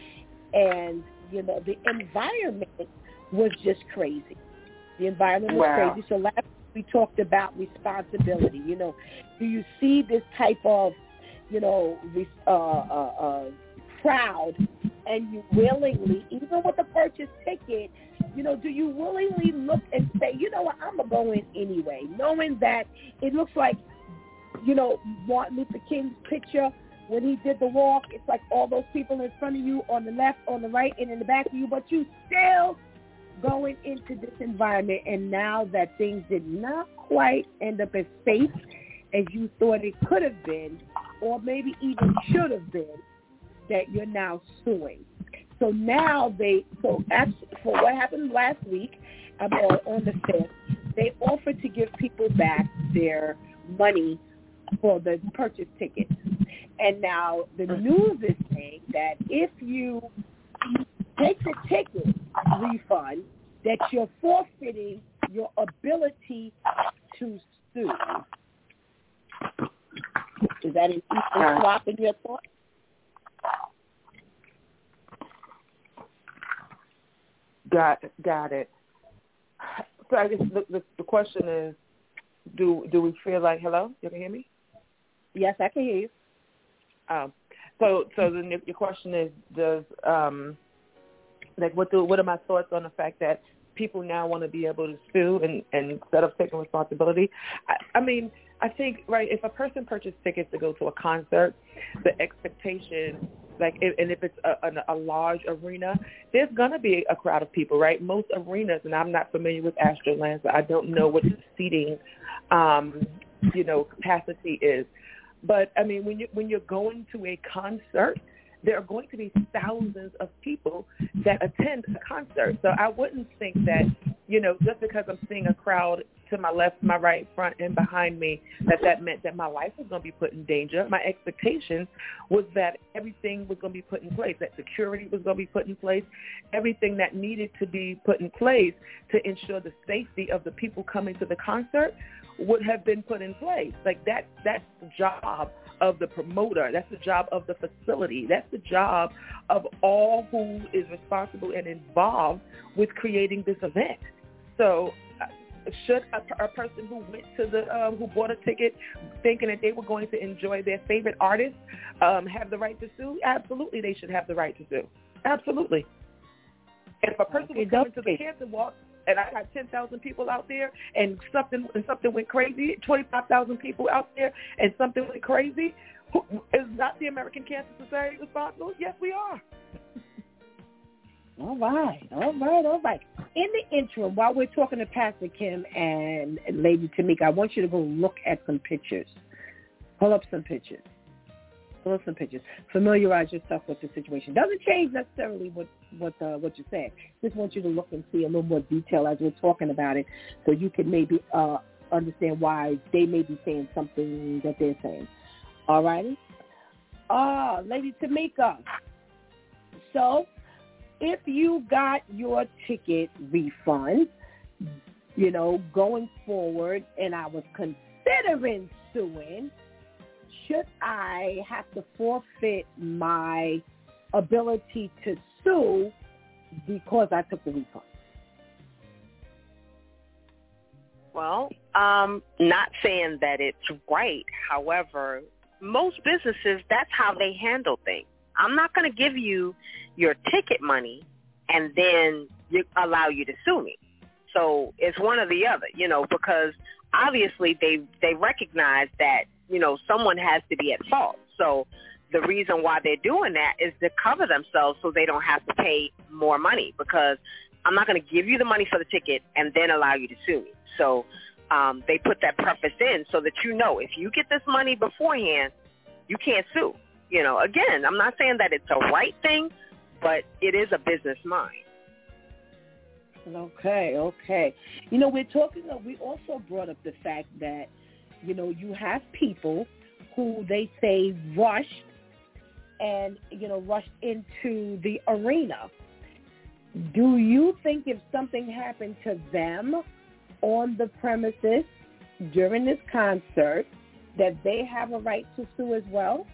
And, you know, the environment was just crazy. The environment was Wow. crazy. So last week we talked about responsibility. You know, do you see this type of, you know, uh, uh, uh, crowd, and you willingly, even with a purchase ticket, you know, do you willingly look and say, you know what, I'm going to go in anyway, knowing that it looks like, you know, Martin Luther King's picture when he did the walk, it's like all those people in front of you on the left, on the right, and in the back of you, but you still going into this environment. And now that things did not quite end up as safe as you thought it could have been, or maybe even should have been, that you're now suing. So now they, so actually, for what happened last week, um, on the fifth, they offered to give people back their money for the purchase tickets. And now the news is saying that if you take the ticket refund, that you're forfeiting your ability to sue. Is that an equal swap in your thought? Got got it. So I guess the, the the question is, do do we feel like, hello? You can hear me? Yes, I can hear you. Um, so so then your question is, does um like what do what are my thoughts on the fact that people now want to be able to sue and, and instead of taking responsibility? I, I mean, I think, right, if a person purchased tickets to go to a concert, the expectation, like, if, and if it's a, a, a large arena, there's going to be a crowd of people, right? Most arenas, and I'm not familiar with Astroland, so I don't know what the seating, um, you know, capacity is. But, I mean, when, you, when you're going to a concert, there are going to be thousands of people that attend a concert. So I wouldn't think that, you know, just because I'm seeing a crowd to my left, my right, front, and behind me, that that meant that my life was going to be put in danger. My expectation was that everything was going to be put in place, that security was going to be put in place, everything that needed to be put in place to ensure the safety of the people coming to the concert would have been put in place. Like that, that's the job of the promoter. That's the job of the facility. That's the job of all who is responsible and involved with creating this event. So uh, should a, a person who went to the, um, who bought a ticket thinking that they were going to enjoy their favorite artist um, have the right to sue? Absolutely, they should have the right to sue. Absolutely. And if a person was coming to the Cancer Walk and I got ten thousand people out there and something and something went crazy, twenty-five thousand people out there and something went crazy, who, is not the American Cancer Society responsible? Yes, we are. All right, all right, all right. In the interim, while we're talking to Pastor Kim and Lady Tamika, I want you to go look at some pictures. Pull up some pictures. Pull up some pictures. Familiarize yourself with the situation. Doesn't change necessarily what what uh, what you're saying. Just want you to look and see a little more detail as we're talking about it, so you can maybe uh, understand why they may be saying something that they're saying. All righty? Uh, Lady Tamika, so if you got your ticket refund, you know, going forward, and I was considering suing, should I have to forfeit my ability to sue because I took the refund? Well, um, not saying that it's right. However, most businesses, that's how they handle things. I'm not going to give you your ticket money and then you, allow you to sue me. So it's one or the other, you know, because obviously they they recognize that, you know, someone has to be at fault. So the reason why they're doing that is to cover themselves so they don't have to pay more money, because I'm not going to give you the money for the ticket and then allow you to sue me. So um, they put that preface in so that you know if you get this money beforehand, you can't sue. You know, again, I'm not saying that it's a right thing, but it is a business mind. Okay, okay. You know, we're talking, we also brought up the fact that, you know, you have people who they say rushed and, you know, rushed into the arena. Do you think if something happened to them on the premises during this concert that they have a right to sue as well?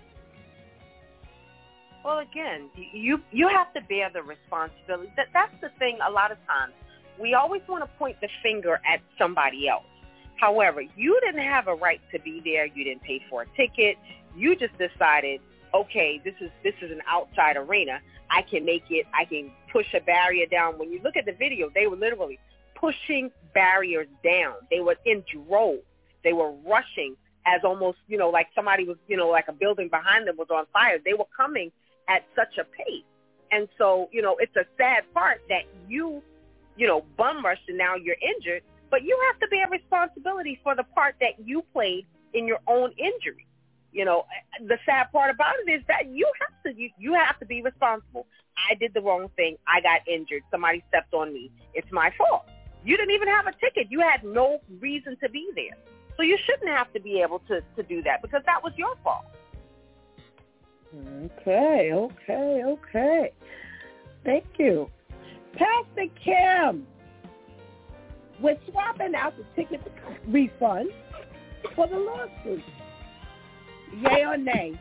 Well, again, you you have to bear the responsibility. That that's the thing. A lot of times, we always want to point the finger at somebody else. However, you didn't have a right to be there. You didn't pay for a ticket. You just decided, okay, this is this is an outside arena. I can make it. I can push a barrier down. When you look at the video, they were literally pushing barriers down. They were in droves. They were rushing as almost, you know, like somebody was, you know, like a building behind them was on fire. They were coming at such a pace. And so, you know, it's a sad part that you, you know, bum rushed and now you're injured, but you have to bear responsibility for the part that you played in your own injury. You know, the sad part about it is that you have to, you, you have to be responsible. I did the wrong thing. I got injured. Somebody stepped on me. It's my fault. You didn't even have a ticket. You had no reason to be there. So you shouldn't have to be able to, to do that because that was your fault. Okay, okay, okay. Thank you. Pastor Kim, we're swapping out the ticket refund for the lawsuit. Yay or nay?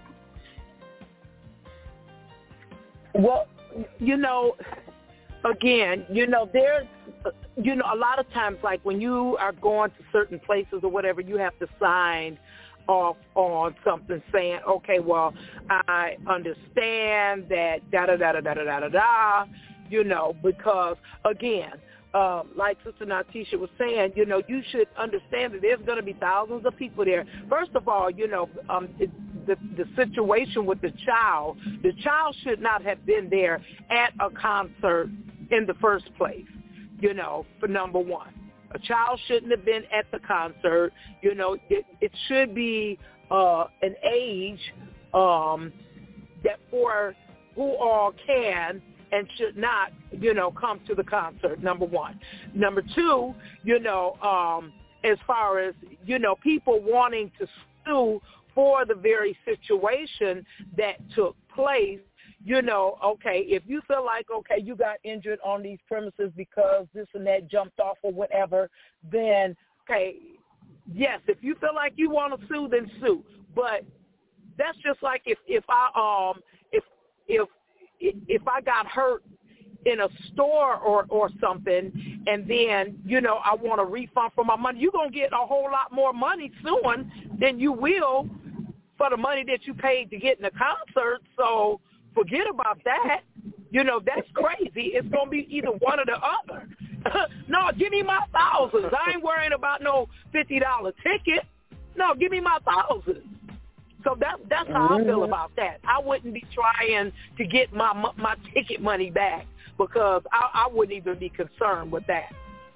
Well, you know, again, you know, there's, you know, a lot of times, like when you are going to certain places or whatever, you have to sign off on something saying, okay, well, I understand that da-da-da-da-da-da-da-da, you know, because, again, um, like Sister Natisha was saying, you know, you should understand that there's going to be thousands of people there. First of all, you know, um, it, the, the situation with the child, the child should not have been there at a concert in the first place, you know, for number one. A child shouldn't have been at the concert. You know, it, it should be uh, an age um, that for who all can and should not, you know, come to the concert, number one. Number two, you know, um, as far as, you know, people wanting to sue for the very situation that took place, you know, okay, if you feel like, okay, you got injured on these premises because this and that jumped off or whatever, then, okay, yes, if you feel like you want to sue, then sue. But that's just like if, if I um if if if I got hurt in a store or, or something, and then, you know, I want a refund for my money, you're going to get a whole lot more money suing than you will for the money that you paid to get in the concert. So forget about that. You know, that's crazy. It's going to be either one or the other. No, give me my thousands. I ain't worrying about no fifty dollar ticket. No, give me my thousands. So that, that's how I feel about that. I wouldn't be trying to get my my ticket money back because I, I wouldn't even be concerned with that.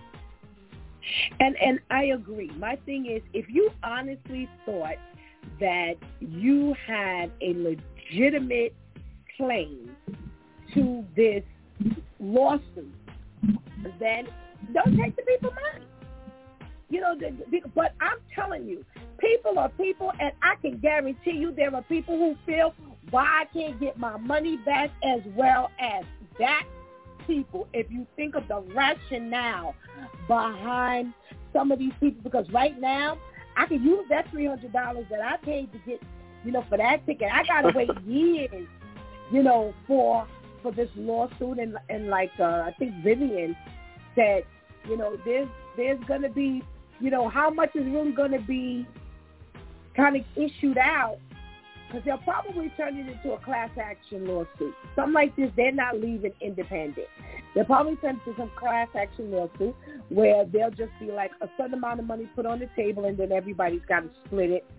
And and I agree. My thing is, if you honestly thought that you had a legitimate claim to this lawsuit, then don't take the people money. You know, the, the, but I'm telling you, people are people, and I can guarantee you there are people who feel, why I can't get my money back as well as that people. If you think of the rationale behind some of these people, because right now, I can use that three hundred dollars that I paid to get, you know, for that ticket. I got to wait years, you know, for for this lawsuit. And, and like uh, I think Vivian said, you know, there's, there's going to be, you know, how much is really going to be kind of issued out, because they'll probably turn it into a class action lawsuit. Something like this, they're not leaving independent. They'll probably turn it into some class action lawsuit where they'll just be like a certain amount of money put on the table, and then everybody's got to split it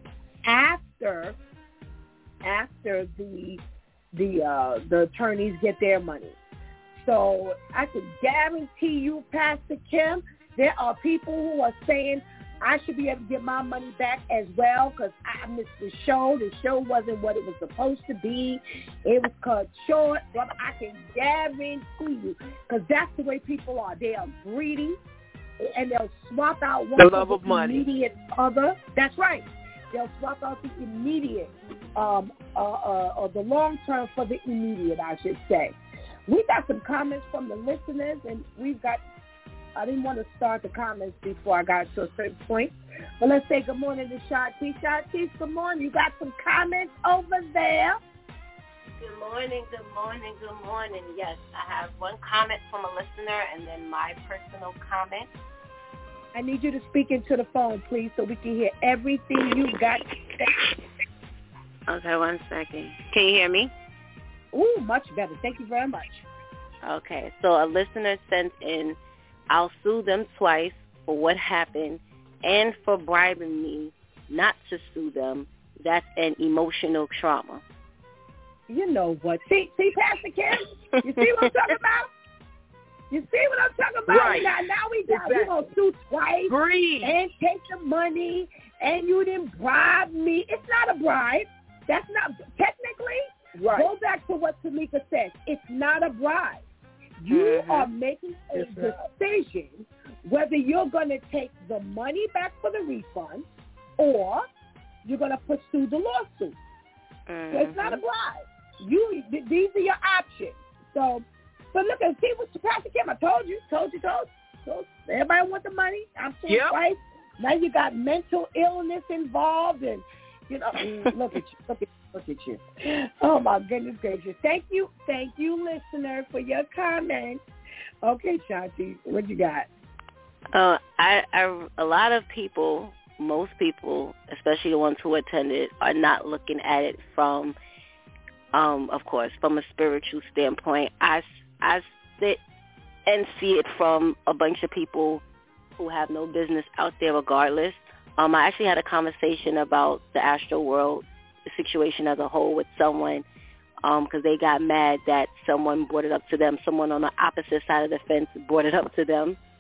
after after the the uh, the attorneys get their money. So I can guarantee you, Pastor Kim, there are people who are saying, I should be able to get my money back as well because I missed the show. The show wasn't what it was supposed to be. It was cut short. But I can guarantee you, because that's the way people are. They are greedy, and they'll swap out one the love of the money. immediate other. That's right. They'll swap out the immediate, um, uh, uh, or the long term for the immediate, I should say. We got some comments from the listeners, and we've got, I didn't want to start the comments before I got to a certain point, but let's say good morning to Shantice. Shantice, good morning. You got some comments over there? Good morning, good morning, good morning. Yes, I have one comment from a listener and then my personal comment. I need you to speak into the phone, please, so we can hear everything you got to say. Okay, one second. Can you hear me? Ooh, much better. Thank you very much. Okay, so a listener sent in, I'll sue them twice for what happened and for bribing me not to sue them. That's an emotional trauma. You know what? See, see, Pastor Kim? You see what I'm talking about? You see what I'm talking about? Right. Now, now we got, exactly. we're going to sue twice Greed. and take the money, and you didn't bribe me. It's not a bribe. That's not, technically, right. Go back to what Tamika said. It's not a bribe. You mm-hmm. are making a That's decision right. whether you're going to take the money back for the refund or you're going to pursue the lawsuit. Mm-hmm. So it's not a bribe. You, th- these are your options. So, but look at see what Pastor Kim. I told you, told you, told you. Told you. Everybody want the money. I'm so yep. right. Now you got mental illness involved, and you know, look at you, look at you. Look at you. Oh, my goodness gracious. Thank you. Thank you, listener, for your comments. Okay, Shanti, what you got? Uh, I, I, a lot of people, most people, especially the ones who attended, are not looking at it from, um, of course, from a spiritual standpoint. I, I sit and see it from a bunch of people who have no business out there regardless. Um, I actually had a conversation about the Astro World situation as a whole with someone because um, they got mad that someone brought it up to them. Someone on the opposite side of the fence brought it up to them.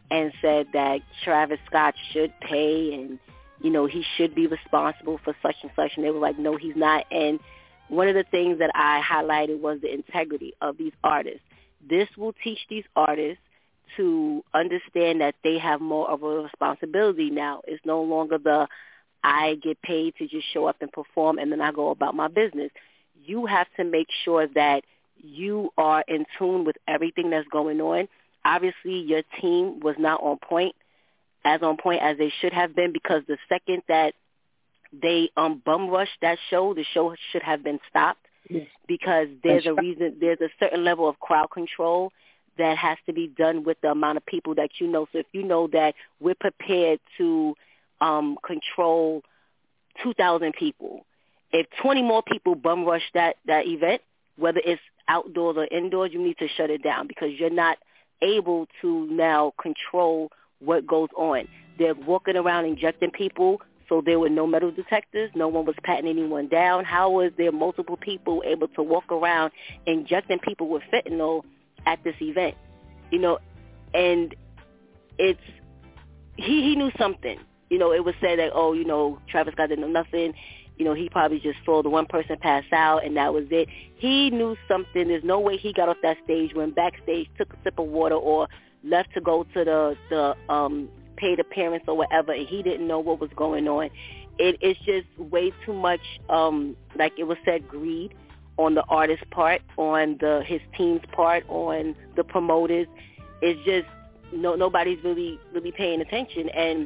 and said that Travis Scott should pay and, you know, he should be responsible for such and such. And they were like, no, he's not. And one of the things that I highlighted was the integrity of these artists. This will teach these artists to understand that they have more of a responsibility now. It's no longer the I get paid to just show up and perform and then I go about my business. You have to make sure that you are in tune with everything that's going on. Obviously, your team was not on point, as on point as they should have been, because the second that they um, bum rushed that show, the show should have been stopped, yes. because there's a reason, there's a certain level of crowd control that has to be done with the amount of people that you know. So if you know that we're prepared to um, control two thousand people, if twenty more people bum rush that, that event, whether it's outdoors or indoors, you need to shut it down because you're not able to now control what goes on. They're walking around injecting people, so there were no metal detectors. No one was patting anyone down. How was there multiple people able to walk around injecting people with fentanyl at this event? You know, and it's, he, he knew something. You know, it was said that, oh, you know, Travis Scott didn't know nothing. You know, he probably just saw the one person pass out, and that was it. He knew something. There's no way he got off that stage, went backstage, took a sip of water, or left to go to the, the um, paid appearance or whatever, and he didn't know what was going on. It, it's just way too much, um, like it was said, greed on the artist's part, on the his team's part, on the promoters. It's just no nobody's really, really paying attention. And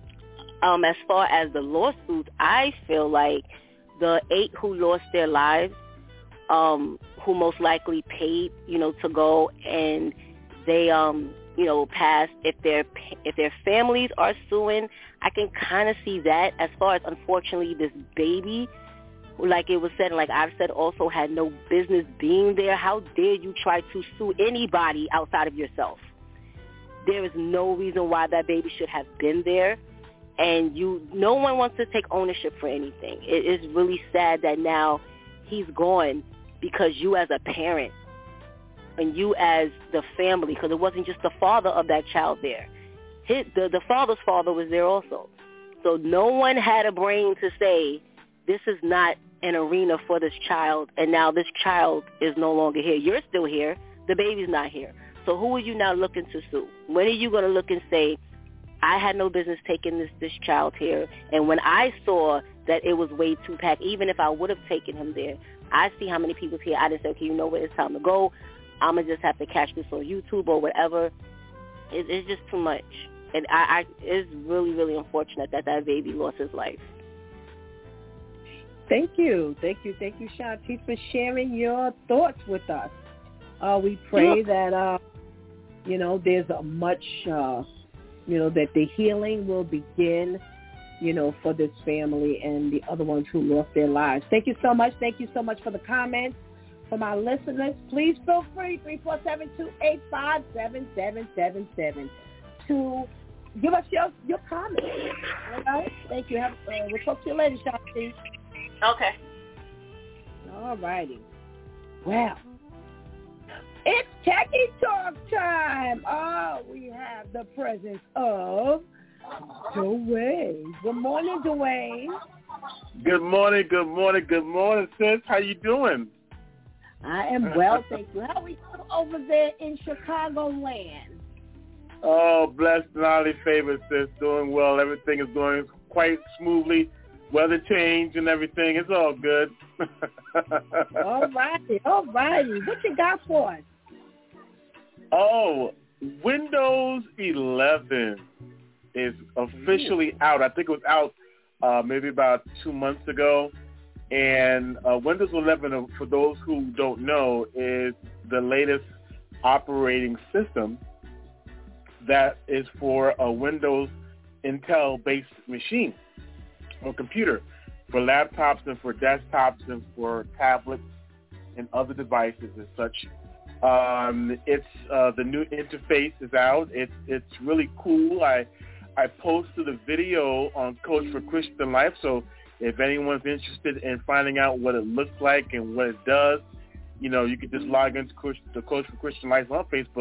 Um, as far as the lawsuits, I feel like the eight who lost their lives, um, who most likely paid, you know, to go, and they, um, you know, passed. If their if their families are suing, I can kind of see that. As far as, unfortunately, this baby, like it was said, like I've said, also had no business being there. How dare you try to sue anybody outside of yourself? There is no reason why that baby should have been there. And you, no one wants to take ownership for anything. It is really sad that now he's gone because you as a parent and you as the family, because it wasn't just the father of that child there. His, the, the father's father was there also. So no one had a brain to say, this is not an arena for this child, and now this child is no longer here. You're still here. The baby's not here. So who are you now looking to sue? When are you going to look and say, I had no business taking this, this child here. And when I saw that it was way too packed, even if I would have taken him there, I see how many people's here. I just said, okay, you know what, it's time to go. I'm going to just have to catch this on YouTube or whatever. It, it's just too much. And I, I, it's really, really unfortunate that that baby lost his life. Thank you. Thank you. Thank you, Shanti, for sharing your thoughts with us. Uh, we pray yeah. that, uh, you know, there's a much... Uh, you know, that the healing will begin, you know, for this family and the other ones who lost their lives. Thank you so much. Thank you so much for the comments. From our listeners, please feel free, three four seven, two eight five, seven seven seven seven, to give us your, your comments. All right? Thank you. Have, uh, we'll talk to you later, Shanti. Okay. All righty. Well, it's Techie Talk time. Oh, we have the presence of Dwayne. Good morning, Dwayne. Good morning, good morning, good morning, sis. How you doing? I am well, thank you. How are you over there in Chicagoland? Oh, blessed and highly favored, sis. Doing well. Everything is going quite smoothly. Weather change and everything. It's all good. All righty, all righty. What you got for us? Oh, Windows eleven is officially out. I think it was out uh, maybe about two months ago. And uh, Windows eleven, for those who don't know, is the latest operating system that is for a Windows Intel-based machine or computer, for laptops and for desktops and for tablets and other devices and such. Um, it's uh, the new interface is out. It's it's really cool. I I posted a video on Coach for Christian Life, so if anyone's interested in finding out what it looks like and what it does, you know, you can just log into Coach, the Coach for Christian Life on Facebook,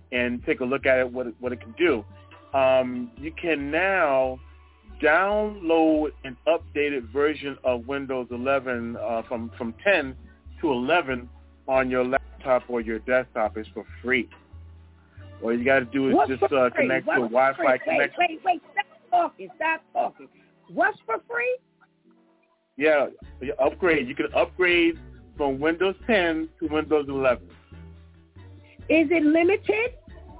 and take a look at it, what it, what it can do. Um, you can now download an updated version of Windows eleven uh, from, from ten to eleven on your laptop or your desktop. It's for free. All you got to do is What's just uh, connect to a Wi-Fi wait, connection. Wait, wait, wait, stop talking, stop talking. What's for free? Yeah, you upgrade. You can upgrade from Windows ten to Windows eleven. Is it limited?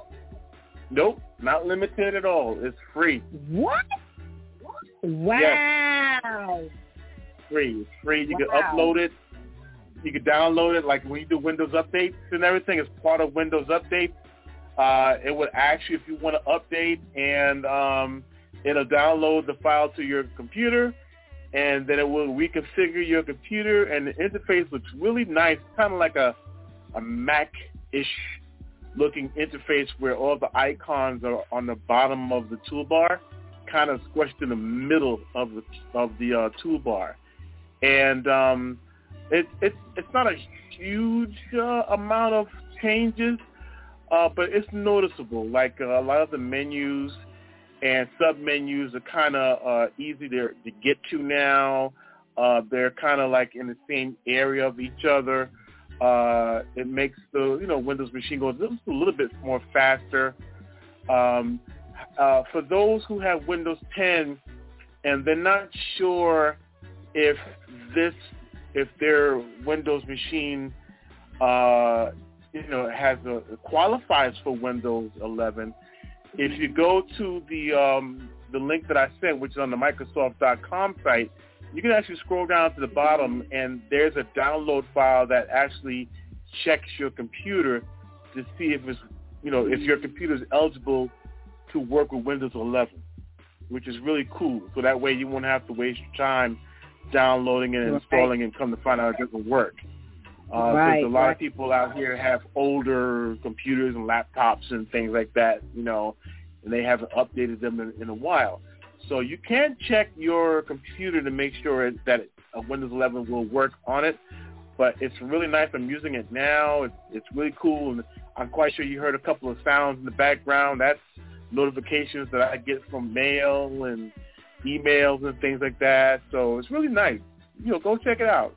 Nope, not limited at all. It's free. What? Wow. Yes. Free. It's free. You Wow. can upload it. You can download it. Like when you do Windows updates and everything, it's part of Windows updates. Uh, it would ask you if you want to update, and um, it'll download the file to your computer, and then it will reconfigure your computer, and the interface looks really nice, kind of like a, a Mac-ish looking interface where all the icons are on the bottom of the toolbar, kind of squished in the middle of the of the uh, toolbar. And um, it, it, it's not a huge uh, amount of changes, Uh, but it's noticeable. Like uh, a lot of the menus and sub-menus are kind of uh, easy to, to get to now. Uh, they're kind of like in the same area of each other. Uh, it makes the you know Windows machine go just a little bit more faster. Um, uh, for those who have Windows ten and they're not sure if this if their Windows machine uh, you know, has a qualifies for Windows eleven. If you go to the um, the link that I sent, which is on the Microsoft dot com site, you can actually scroll down to the bottom, and there's a download file that actually checks your computer to see if it's, you know, if your computer is eligible to work with Windows eleven, which is really cool. So that way you won't have to waste your time downloading and installing and come to find out it doesn't work. Uh, right, a lot right. of people out here have older computers and laptops and things like that, you know, and they haven't updated them in, in a while. So you can check your computer to make sure that a Windows eleven will work on it, but it's really nice. I'm using it now. It's, it's really cool, and I'm quite sure you heard a couple of sounds in the background. That's notifications that I get from mail and emails and things like that. So it's really nice. You know, go check it out.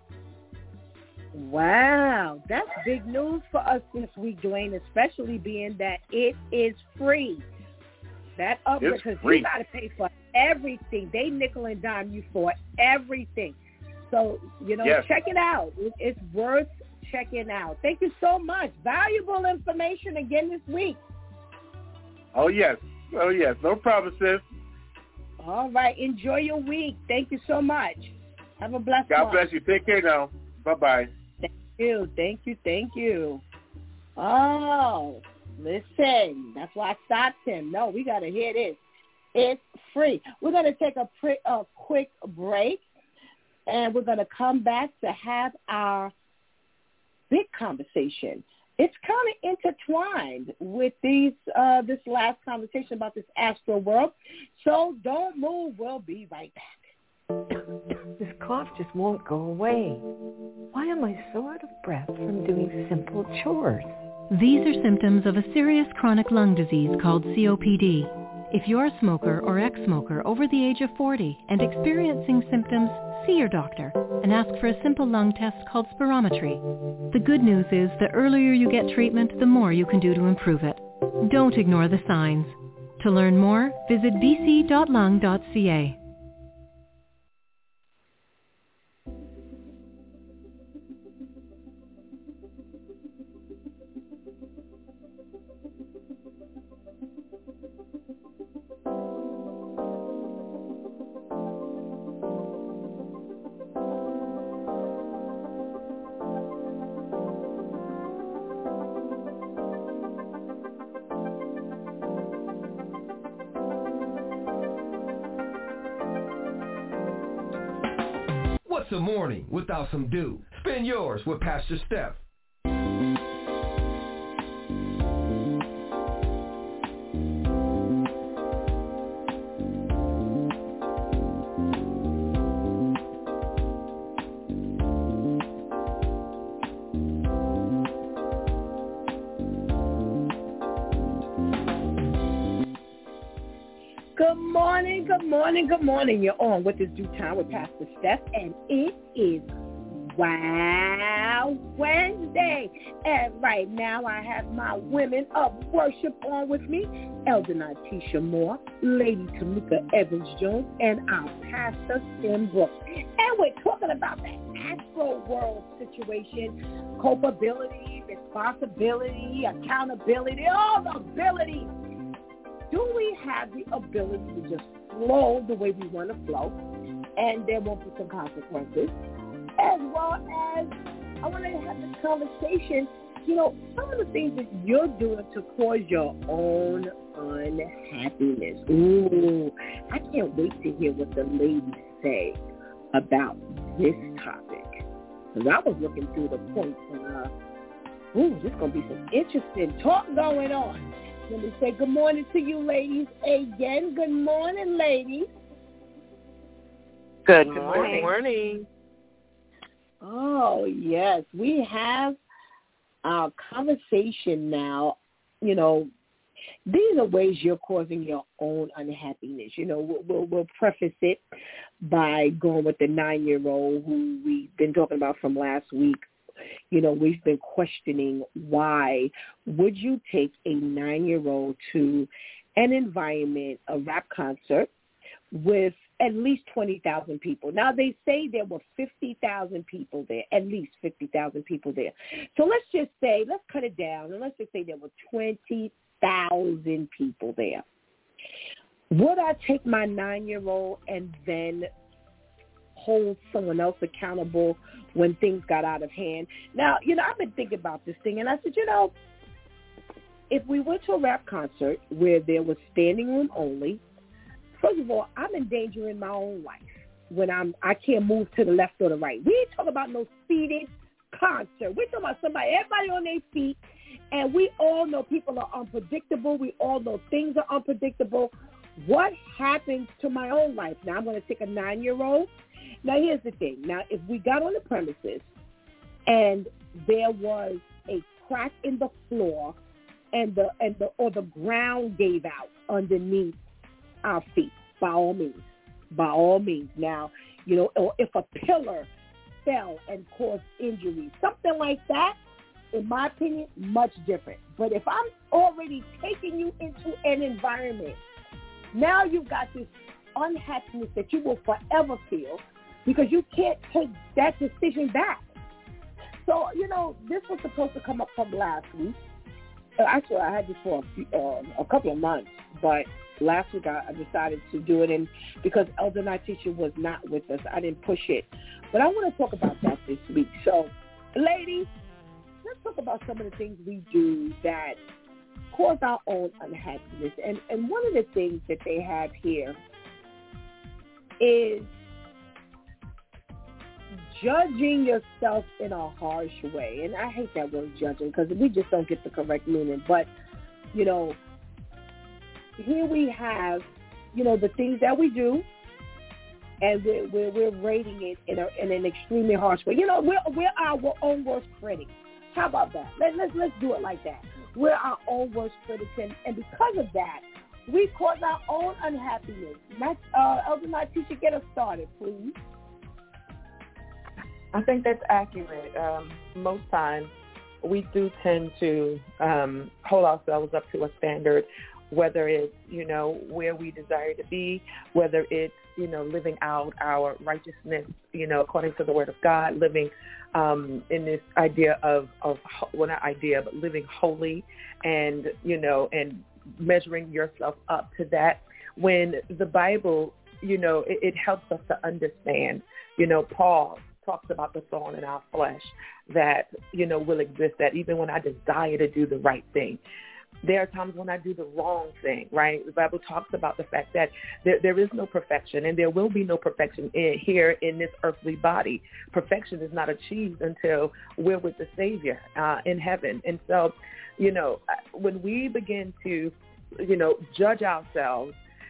Wow, that's big news for us this week, Dwayne, especially being that it is free. That upgrade, because you got to pay for everything. They nickel and dime you for everything. So, you know, yes. check it out. It, it's worth checking out. Thank you so much. Valuable information again this week. Oh, yes. Oh, yes. No problem, sis. All right. Enjoy your week. Thank you so much. Have a blessed God one. bless you. Take care now. Bye-bye. Thank you. Thank you. Thank you. Oh, listen. That's why I stopped him. No, we got to hear this. It's free. We're going to take a, pre- a quick break, and we're going to come back to have our big conversation. It's kind of intertwined with these uh, this last conversation about this astral world. So don't move. We'll be right back. This cough just won't go away. Why am I so out of breath from doing simple chores? These are symptoms of a serious chronic lung disease called C O P D. If you're a smoker or ex-smoker over the age of forty and experiencing symptoms, see your doctor and ask for a simple lung test called spirometry. The good news is the earlier you get treatment, the more you can do to improve it. Don't ignore the signs. To learn more, visit b c dot lung dot c a. What's a morning without some dew? Spin yours with Pastor Steph. Good morning, good morning, good morning. You're on with this Due Time with Pastor Steph, and it is Wow Wednesday. And right now I have my women of worship on with me, Elder Natisha Moore, Lady Tamika Evans-Jones, and our Pastor Tim Brooks. And we're talking about that Astro World situation, culpability, responsibility, accountability, all the abilities. Do we have the ability to just flow the way we want to flow, and there won't be some consequences? As well as, I want to have this conversation, you know, some of the things that you're doing to cause your own unhappiness. Ooh, I can't wait to hear what the ladies say about this topic. Because I was looking through the points, and, uh, ooh, there's going to be some interesting talk going on. Let me say good morning to you ladies again. Good morning, ladies. Good Good morning. morning. Oh, yes. We have our conversation now. You know, these are ways you're causing your own unhappiness. You know, we'll, we'll, we'll preface it by going with the nine-year-old who we've been talking about from last week. You know, we've been questioning why would you take a nine-year-old to an environment, a rap concert, with at least twenty thousand people. Now, they say there were fifty thousand people there, at least fifty thousand people there. So let's just say, let's cut it down, and let's just say there were twenty thousand people there. Would I take my nine-year-old and then hold someone else accountable when things got out of hand? Now, you know, I've been thinking about this thing, and I said, you know, if we went to a rap concert where there was standing room only, first of all, I'm endangering my own life when I'm I can't move to the left or the right. We ain't talking about no seated concert. We're talking about somebody, everybody on their feet, and we all know people are unpredictable. We all know things are unpredictable. What happens to my own life? Now, I'm going to take a nine-year-old. Now, here's the thing. Now, if we got on the premises and there was a crack in the floor and the and the or the ground gave out underneath our feet, by all means, by all means. Now, you know, or if a pillar fell and caused injury, something like that, in my opinion, much different. But if I'm already taking you into an environment, now you've got this unhappiness that you will forever feel because you can't take that decision back. So, you know, this was supposed to come up from last week. Actually, I had this for a, few, uh, a couple of months, but last week I, I decided to do it, and because Elder Natisha was not with us, I didn't push it. But I want to talk about that this week. So, ladies, let's talk about some of the things we do that cause our own unhappiness. And, and one of the things that they have here is judging yourself in a harsh way. And I hate that word judging because we just don't get the correct meaning. But, you know, here we have, you know, the things that we do, and we're, we're, we're rating it in, a, in an extremely harsh way. You know, we're, we're our own worst critics. How about that? Let, let's, let's do it like that. We're our own worst critics, and, and because of that, we cause our own unhappiness. Not, uh, Elder Natisha, get us started, please. I think that's accurate. Um, most times, we do tend to um, hold ourselves up to a standard, whether it's, you know, where we desire to be, whether it's, you know, living out our righteousness, you know, according to the Word of God, living um, in this idea of, of, well, not idea, but living holy and, you know, and measuring yourself up to that. When the Bible, you know, it, it helps us to understand, you know, Paul talks about the thorn in our flesh that, you know, will exist, that even when I desire to do the right thing, there are times when I do the wrong thing, right? The Bible talks about the fact that there, there is no perfection, and there will be no perfection in, here in this earthly body. Perfection is not achieved until we're with the Savior uh, in heaven. And so, you know, when we begin to, you know, judge ourselves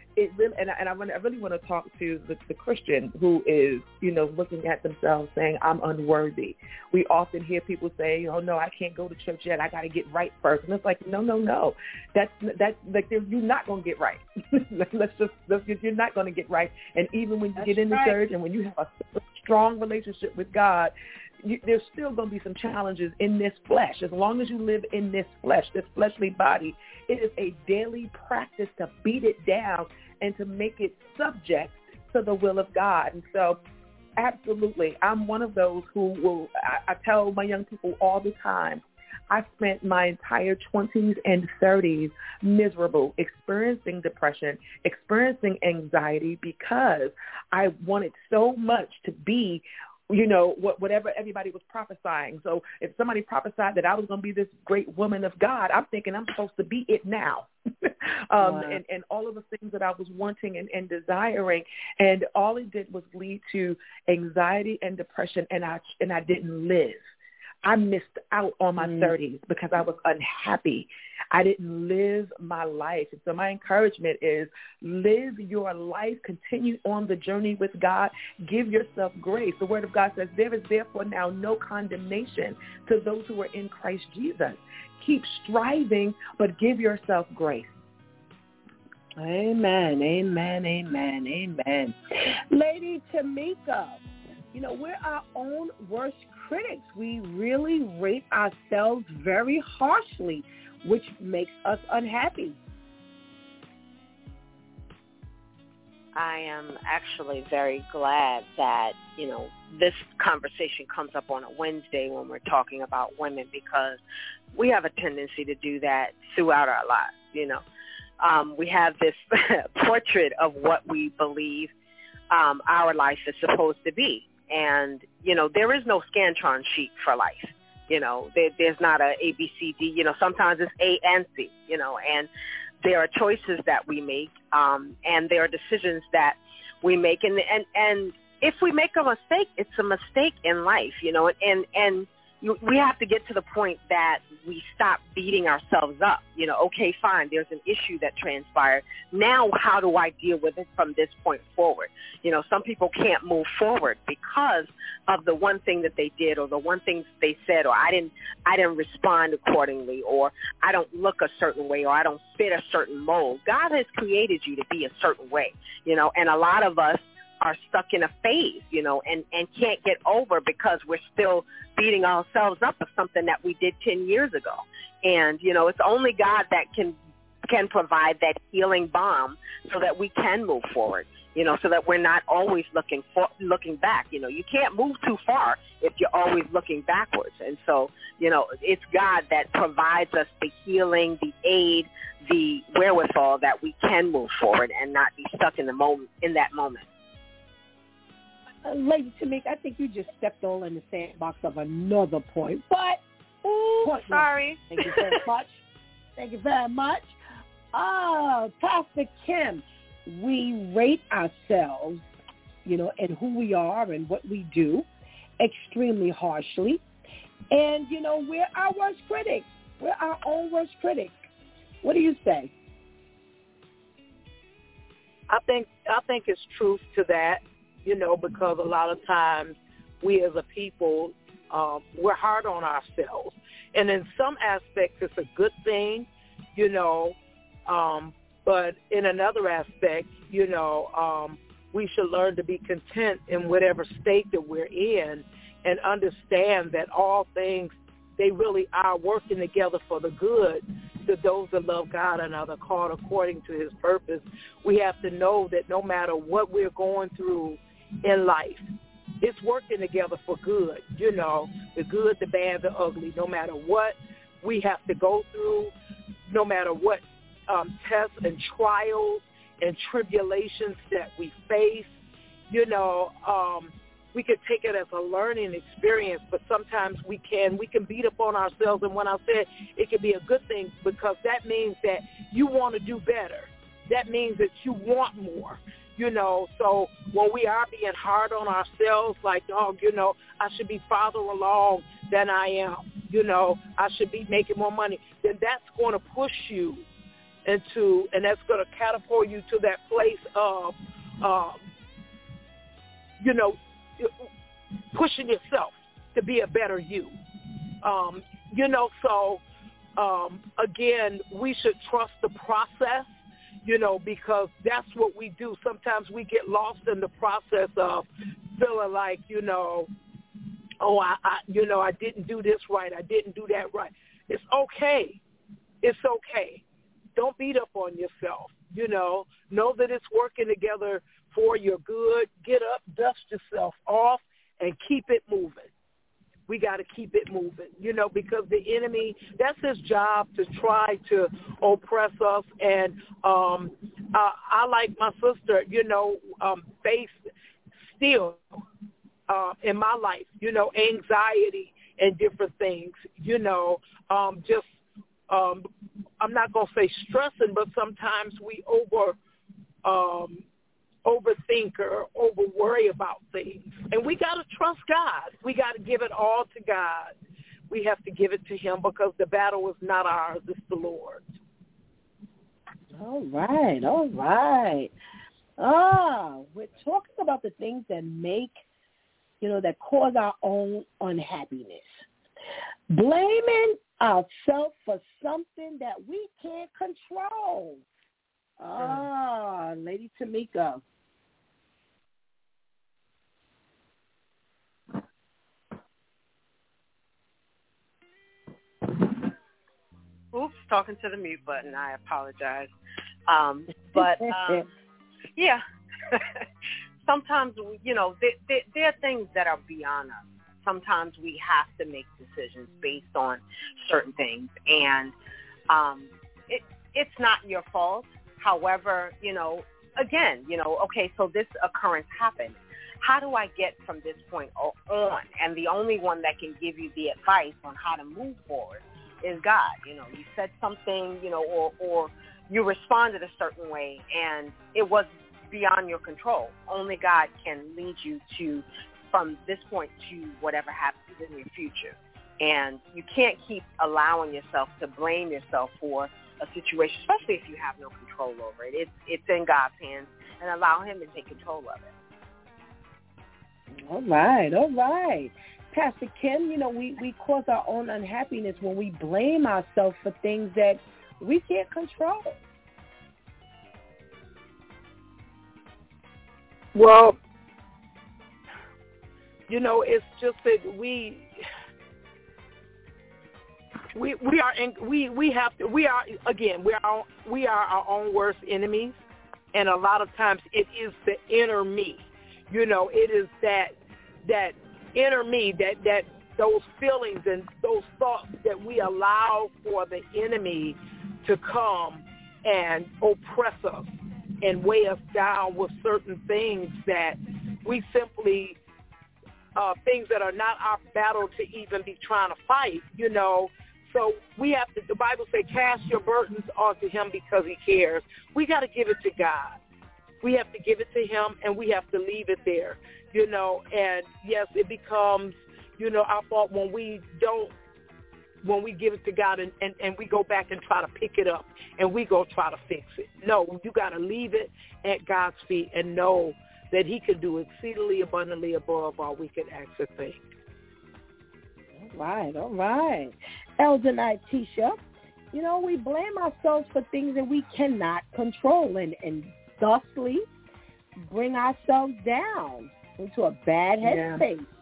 it really, and I, and I, want, I really want to talk to the, the Christian who is, you know, looking at themselves saying, I'm unworthy. We often hear people say, oh, no, I can't go to church yet. I got to get right first. And it's like, no, no, no. That's, that's like, you're not going to get right. let's just, let's, you're not going to get right. And even when you that's get into right. church and when you have a strong relationship with God, You, there's still going to be some challenges in this flesh. As long as you live in this flesh, this fleshly body, it is a daily practice to beat it down and to make it subject to the will of God. And so, absolutely, I'm one of those who will, I, I tell my young people all the time, I spent my entire twenties and thirties miserable, experiencing depression, experiencing anxiety because I wanted so much to be you know, what, whatever everybody was prophesying. So if somebody prophesied that I was going to be this great woman of God, I'm thinking I'm supposed to be it now. um, wow. and, and all of the things that I was wanting and, and desiring. And all it did was lead to anxiety and depression, and I, and I didn't live. I missed out on my mm. thirties because I was unhappy. I didn't live my life. And so my encouragement is live your life, continue on the journey with God, give yourself grace. The word of God says there is therefore now no condemnation to those who are in Christ Jesus. Keep striving, but give yourself grace. Amen, amen, amen, amen. Lady Tamika, you know, we're our own worst critics. We really rate ourselves very harshly, which makes us unhappy. I am actually very glad that, you know, this conversation comes up on a Wednesday when we're talking about women, because we have a tendency to do that throughout our lives, you know. Um, we have this portrait of what we believe um, our life is supposed to be. And, you know, there is no Scantron sheet for life. You know, there, there's not a A, B, C, D. You know, sometimes it's A and C, you know, and there are choices that we make, um, and there are decisions that we make. And, and, and if we make a mistake, it's a mistake in life, you know, and, and you, we have to get to the point that we stop beating ourselves up. You know, okay, fine, there's an issue that transpired. Now how do I deal with it from this point forward? You know, some people can't move forward because of the one thing that they did or the one thing they said, or I didn't I didn't respond accordingly, or I don't look a certain way, or I don't fit a certain mold. God has created you to be a certain way, you know, and a lot of us are stuck in a phase, you know, and, and can't get over because we're still beating ourselves up for something that we did ten years ago. And, you know, it's only God that can can provide that healing balm so that we can move forward, you know, so that we're not always looking for, looking back. You know, you can't move too far if you're always looking backwards. And so, you know, it's God that provides us the healing, the aid, the wherewithal that we can move forward and not be stuck in the moment, in that moment. Uh, Lady Tamika, I think you just stepped all in the sandbox of another point. But, ooh, point sorry. One. Thank you very much. Thank you very much. Ah, Pastor Kim, we rate ourselves, you know, and who we are and what we do extremely harshly. And, you know, we're our worst critics. We're our own worst critics. What do you say? I think I think it's truth to that. You know, because a lot of times we as a people, um, we're hard on ourselves. And in some aspects, it's a good thing, you know, um, but in another aspect, you know, um, we should learn to be content in whatever state that we're in and understand that all things, they really are working together for the good to those that love God and are called according to his purpose. We have to know that no matter what we're going through in life, it's working together for good, you know, the good, the bad, the ugly. No matter what we have to go through, no matter what um, tests and trials and tribulations that we face, you know, um, we could take it as a learning experience, but sometimes we can we can beat up on ourselves. And when I said it can be a good thing, because that means that you want to do better. That means that you want more. You know, so when we are being hard on ourselves, like, oh, you know, I should be farther along than I am, you know, I should be making more money, then that's going to push you into, and that's going to catapult you to that place of, um, you know, pushing yourself to be a better you. Um, you know, so, um, again, we should trust the process, you know, because that's what we do. Sometimes we get lost in the process of feeling like, you know, oh, I, I, you know, I didn't do this right. I didn't do that right. It's okay. It's okay. Don't beat up on yourself. You know, know that it's working together for your good. Get up, dust yourself off, and keep it moving. We got to keep it moving, you know, because the enemy, that's his job, to try to oppress us. And um, uh, I, like my sister, you know, um, face still uh, in my life, you know, anxiety and different things, you know, um, just, um, I'm not going to say stressing, but sometimes we over um, overthink or over worry about things. And we got to trust God. We got to give it all to God. We have to give it to him because the battle is not ours, it's the Lord's. All right, all right. Ah, we're talking about the things that make, you know, that cause our own unhappiness. Blaming ourselves for something that we can't control. Ah, Lady Tamika. Oops, talking to the mute button. I apologize. Um, but, um, yeah, sometimes, you know, there, there, there are things that are beyond us. Sometimes we have to make decisions based on certain things. And um, it, it's not your fault. However, you know, again, you know, okay, so this occurrence happened. How do I get from this point on? And the only one that can give you the advice on how to move forward is God. You know, you said something, you know, or, or you responded a certain way, and it was beyond your control. Only God can lead you to, from this point to whatever happens in your future. And you can't keep allowing yourself to blame yourself for a situation, especially if you have no control over it. It's it's in God's hands, and allow him to take control of it. All right, all right. Pastor Kim, you know, we, we cause our own unhappiness when we blame ourselves for things that we can't control. Well, you know, it's just that we we we are in, we we have to we are again we are we are our own worst enemies, and a lot of times it is the inner me. You know, it is that that inner me, that that those feelings and those thoughts that we allow for the enemy to come and oppress us and weigh us down with certain things that we simply uh, things that are not our battle to even be trying to fight, you know. So we have to, the Bible says, cast your burdens onto him because he cares. We got to give it to God. We have to give it to him, and we have to leave it there, you know. And, yes, it becomes, you know, our fault when we don't, when we give it to God and, and, and we go back and try to pick it up and we go try to fix it. No, you got to leave it at God's feet and know that he can do exceedingly abundantly above all we can ask or think. All right, all right. Elder Nitisha, you know, we blame ourselves for things that we cannot control and, and thusly bring ourselves down into a bad headspace. Yeah.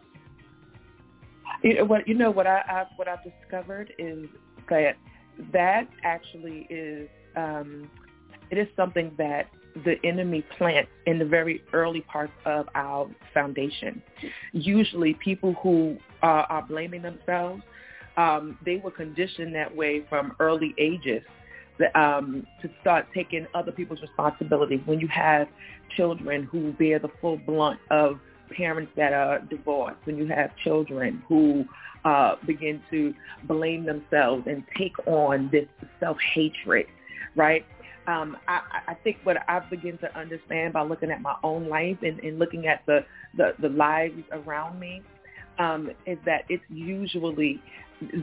You know what? You know what I, I what I've discovered is that that actually is um, it is something that the enemy plants in the very early parts of our foundation. Usually, people who uh, are blaming themselves, um, they were conditioned that way from early ages. Um, to start taking other people's responsibility. When you have children who bear the full blunt of parents that are divorced, when you have children who uh, begin to blame themselves and take on this self-hatred, right? Um, I, I think what I've begun to understand by looking at my own life and, and looking at the, the, the lives around me um, is that it's usually this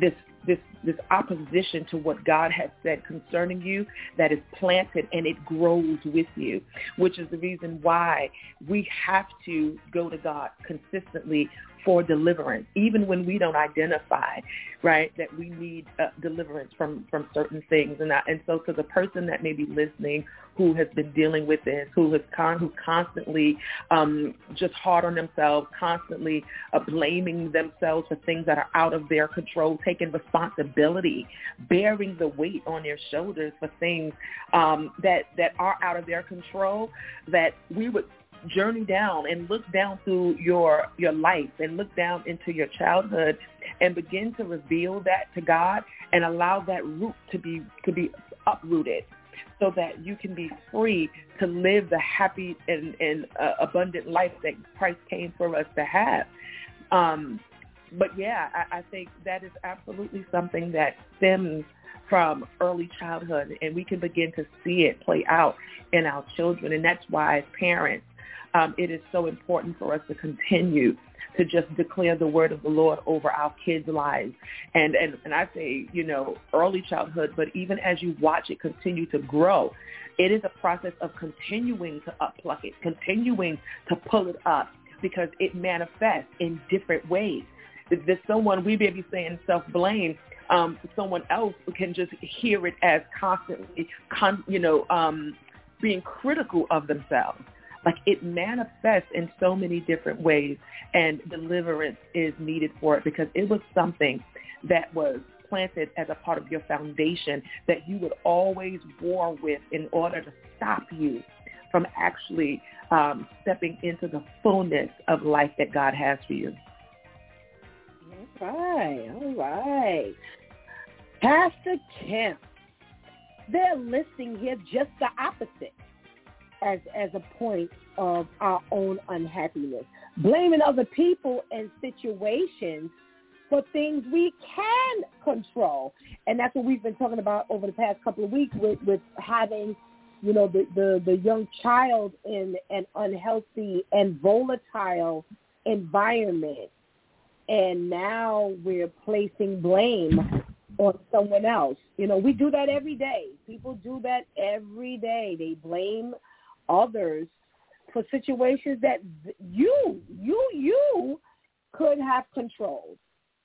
this this opposition to what God has said concerning you that is planted and it grows with you, which is the reason why we have to go to God consistently for deliverance, even when we don't identify, right, that we need uh, deliverance from, from certain things. And, I, and so to the person that may be listening who has been dealing with this, who has con- who's constantly um, just hard on themselves, constantly uh, blaming themselves for things that are out of their control, taking responsibility, bearing the weight on their shoulders for things um, that, that are out of their control, that we would journey down and look down through your your life and look down into your childhood and begin to reveal that to God and allow that root to be to be uprooted so that you can be free to live the happy and, and uh, abundant life that Christ came for us to have. Um, but yeah, I, I think that is absolutely something that stems from early childhood, and we can begin to see it play out in our children. And that's why as parents, Um, it is so important for us to continue to just declare the word of the Lord over our kids' lives. And, and, and I say, you know, early childhood, but even as you watch it continue to grow, it is a process of continuing to uppluck it, continuing to pull it up because it manifests in different ways. If there's someone, we may be saying self-blame, um, someone else can just hear it as constantly, con, you know, um, being critical of themselves. Like it manifests in so many different ways, and deliverance is needed for it because it was something that was planted as a part of your foundation that you would always war with in order to stop you from actually um, stepping into the fullness of life that God has for you. All right, all right. Pastor Kim, they're listing here just the opposite. As as a point of our own unhappiness, blaming other people and situations for things we can control, and that's what we've been talking about over the past couple of weeks with, with having, you know, the, the, the young child in an unhealthy and volatile environment, and now we're placing blame on someone else. You know, we do that every day. People do that every day. They blame others for situations that you, you, you could have controlled.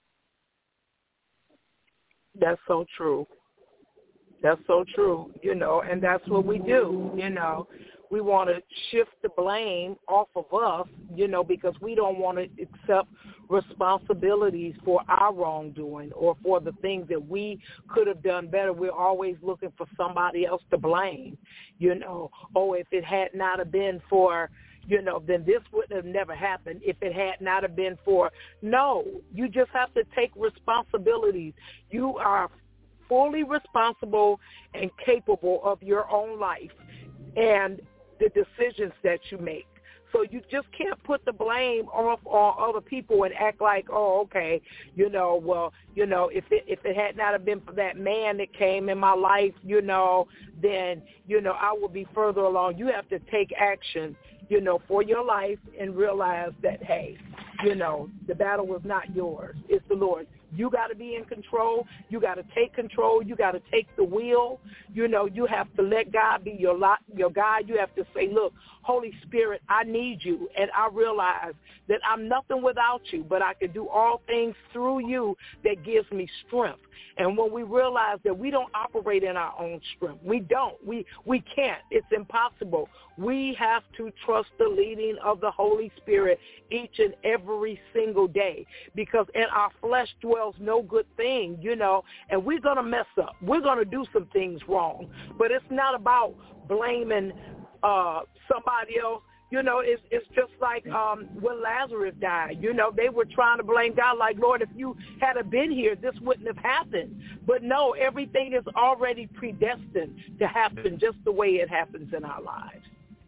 That's so true. That's so true, you know, and that's what we do, you know. We want to shift the blame off of us, you know, because we don't want to accept responsibilities for our wrongdoing or for the things that we could have done better. We're always looking for somebody else to blame, you know. Oh, if it had not have been for, you know, then this wouldn't have never happened if it had not have been for. No, you just have to take responsibilities. You are fully responsible and capable of your own life and the decisions that you make. So you just can't put the blame off on other people and act like, oh, okay, you know, well, you know, if it if it had not have been for that man that came in my life, you know, then, you know, I would be further along. You have to take action, you know, for your life and realize that, hey, you know, the battle was not yours. It's the Lord's. You got to be in control. You got to take control. You got to take the wheel. You know, you have to let God be your lot, your guide. You have to say, look, Holy Spirit, I need you. And I realize that I'm nothing without you, but I can do all things through you that gives me strength. And when we realize that we don't operate in our own strength, we don't. We we can't. It's impossible. We have to trust the leading of the Holy Spirit each and every single day, because in our flesh dwells no good thing, you know, and we're going to mess up. We're going to do some things wrong, but it's not about blaming uh, somebody else. You know, it's it's just like um, when Lazarus died. You know, they were trying to blame God, like, Lord, if you had been here, this wouldn't have happened. But no, everything is already predestined to happen just the way it happens in our lives.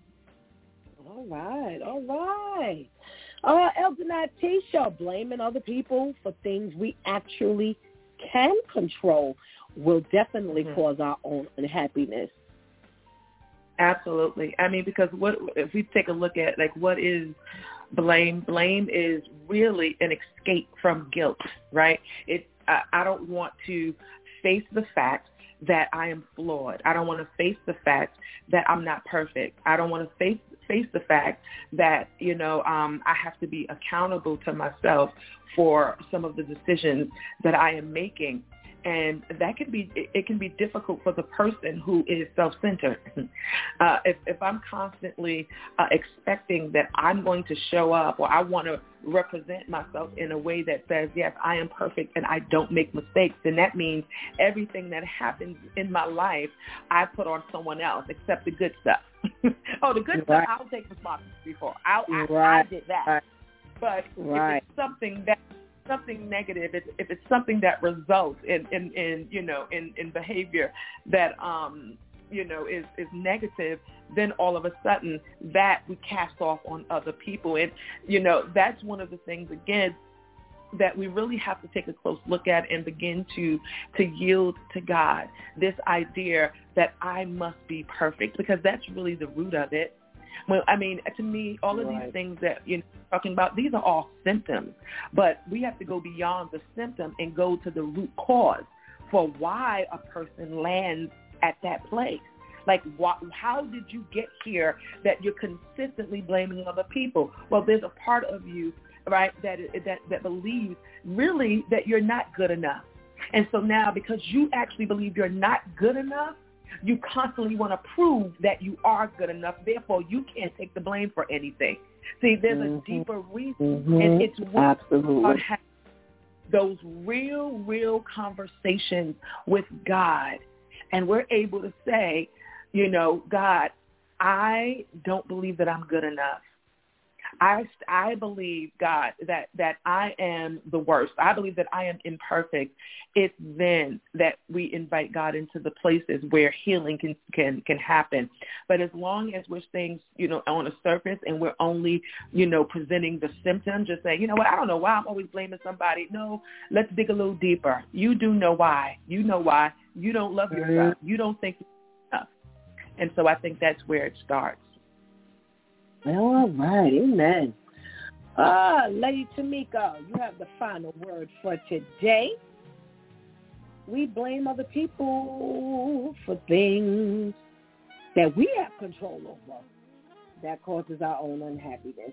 All right, all right. Uh, Elder Natisha, blaming other people for things we actually can control will definitely mm-hmm. cause our own unhappiness. Absolutely. I mean, because what if we take a look at, like, what is blame? Blame is really an escape from guilt, right? It's I, I don't want to face the fact that I am flawed. I don't want to face the fact that I'm not perfect. I don't want to face face the fact that, you know, um, I have to be accountable to myself for some of the decisions that I am making. And that can be, it can be difficult for the person who is self-centered. Uh, if, if I'm constantly uh, expecting that I'm going to show up, or I want to represent myself in a way that says, yes, I am perfect and I don't make mistakes, then that means everything that happens in my life, I put on someone else, except the good stuff. oh, the good right. stuff, I'll take responsibility for. I'll, I, right. I did that. Right. But right. if it's something that something negative, if, if it's something that results in, in, in you know, in, in behavior that, um, you know, is, is negative, then all of a sudden that we cast off on other people. And, you know, that's one of the things, again, that we really have to take a close look at and begin to, to yield to God, this idea that I must be perfect, because that's really the root of it. Well, I mean, to me, all of right. these things that you're talking about, these are all symptoms. But we have to go beyond the symptom and go to the root cause for why a person lands at that place. Like, why, how did you get here that you're consistently blaming other people? Well, there's a part of you, right, that that that believes really that you're not good enough. And so now, because you actually believe you're not good enough, you constantly want to prove that you are good enough. Therefore, you can't take the blame for anything. See, there's mm-hmm. a deeper reason. Mm-hmm. And it's when Absolutely. have those real, real conversations with God. And we're able to say, you know, God, I don't believe that I'm good enough. I, I believe, God, that, that I am the worst. I believe that I am imperfect. It's then that we invite God into the places where healing can, can, can happen. But as long as we're staying, you know, on the surface and we're only, you know, presenting the symptom, just saying, you know what, I don't know why I'm always blaming somebody. No, let's dig a little deeper. You do know why. You know why. You don't love mm-hmm. yourself. You don't think you're enough. And so I think that's where it starts. All right, amen. Ah, Lady Tamika, you have the final word for today. We blame other people for things that we have control over that causes our own unhappiness.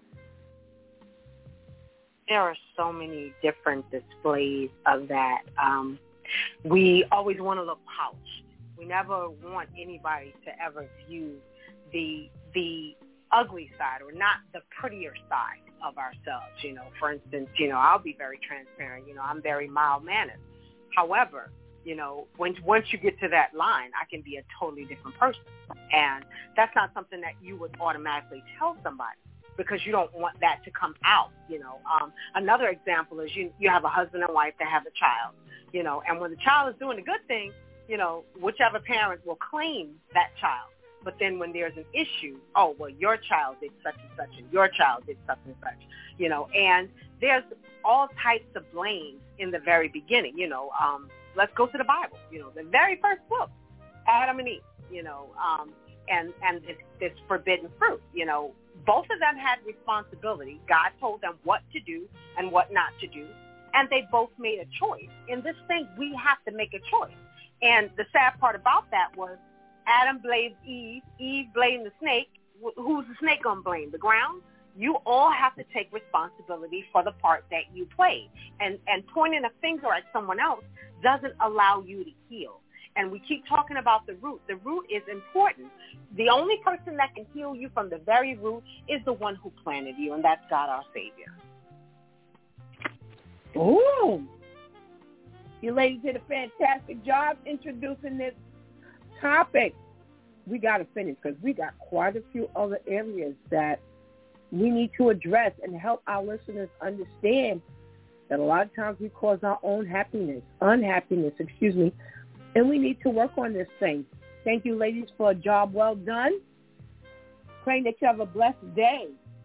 There are so many different displays of that. Um, we always want to look polished. We never want anybody to ever view the the ugly side or not the prettier side of ourselves. You know, for instance, you know, I'll be very transparent. You know, I'm very mild-mannered. However, you know, once once you get to that line, I can be a totally different person. And that's not something that you would automatically tell somebody because you don't want that to come out, you know. Um, another example is you, you have a husband and wife that have a child, you know, and when the child is doing a good thing, you know, whichever parent will claim that child. But then when there's an issue, oh, well, your child did such and such, and your child did such and such, you know, and there's all types of blame in the very beginning, you know. Um, let's go to the Bible, you know, the very first book, Adam and Eve, you know, um, and, and this, this forbidden fruit, you know. Both of them had responsibility. God told them what to do and what not to do, and they both made a choice. In this thing, we have to make a choice. And the sad part about that was Adam blamed Eve. Eve blamed the snake. Who's the snake going to blame? The ground? You all have to take responsibility for the part that you played. And, and pointing a finger at someone else doesn't allow you to heal. And we keep talking about the root. The root is important. The only person that can heal you from the very root is the one who planted you, and that's God our Savior. Ooh. You ladies did a fantastic job introducing this topic. We got to finish because we got quite a few other areas that we need to address and help our listeners understand that a lot of times we cause our own happiness, unhappiness, excuse me, and we need to work on this thing. Thank you, ladies, for a job well done. Praying that you have a blessed day.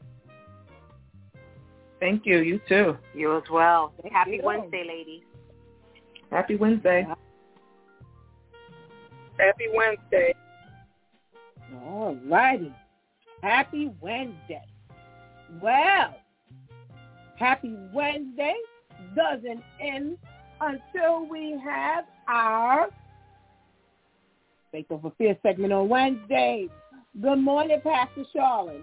Thank you. You too. You as well. Thank Happy you. Wednesday, ladies. Happy Wednesday. Happy Wednesday. All righty. Happy Wednesday. Well, Happy Wednesday doesn't end until we have our Faith Over Fear segment on Wednesday. Good morning, Pastor Charlotte.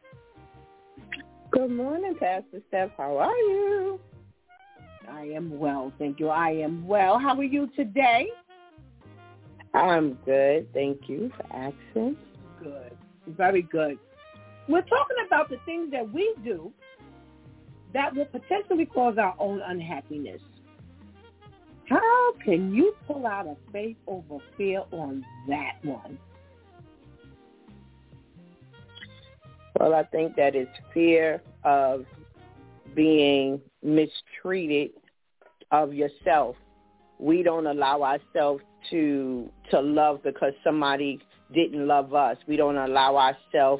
Good morning, Pastor Steph. How are you? I am well, thank you. I am well. How are you today? I'm good. Thank you for asking. Good. Very good. We're talking about the things that we do that will potentially cause our own unhappiness. How can you pull out a faith over fear on that one? Well, I think that it's fear of being mistreated of yourself. We don't allow ourselves to to love because somebody didn't love us. We don't allow ourselves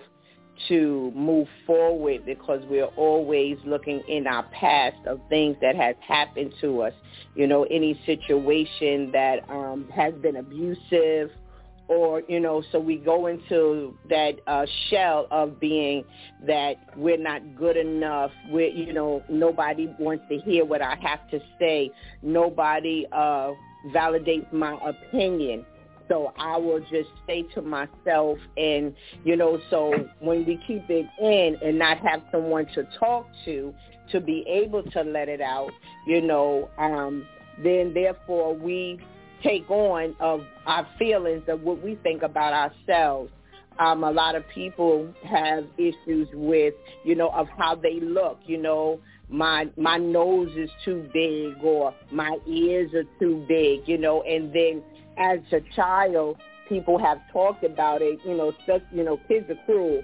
to move forward because we're always looking in our past of things that has happened to us. You know, any situation that um, has been abusive, or, you know, so we go into that uh, shell of being that we're not good enough. We're, you know, nobody wants to hear what I have to say. Nobody uh, validates my opinion. So I will just say to myself, and, you know, so when we keep it in and not have someone to talk to, to be able to let it out, you know, um, then therefore we take on of our feelings of what we think about ourselves. Um, a lot of people have issues with, you know, of how they look, you know, my my nose is too big or my ears are too big, you know, and then as a child, people have talked about it, you know, stuff, you know, kids are cruel.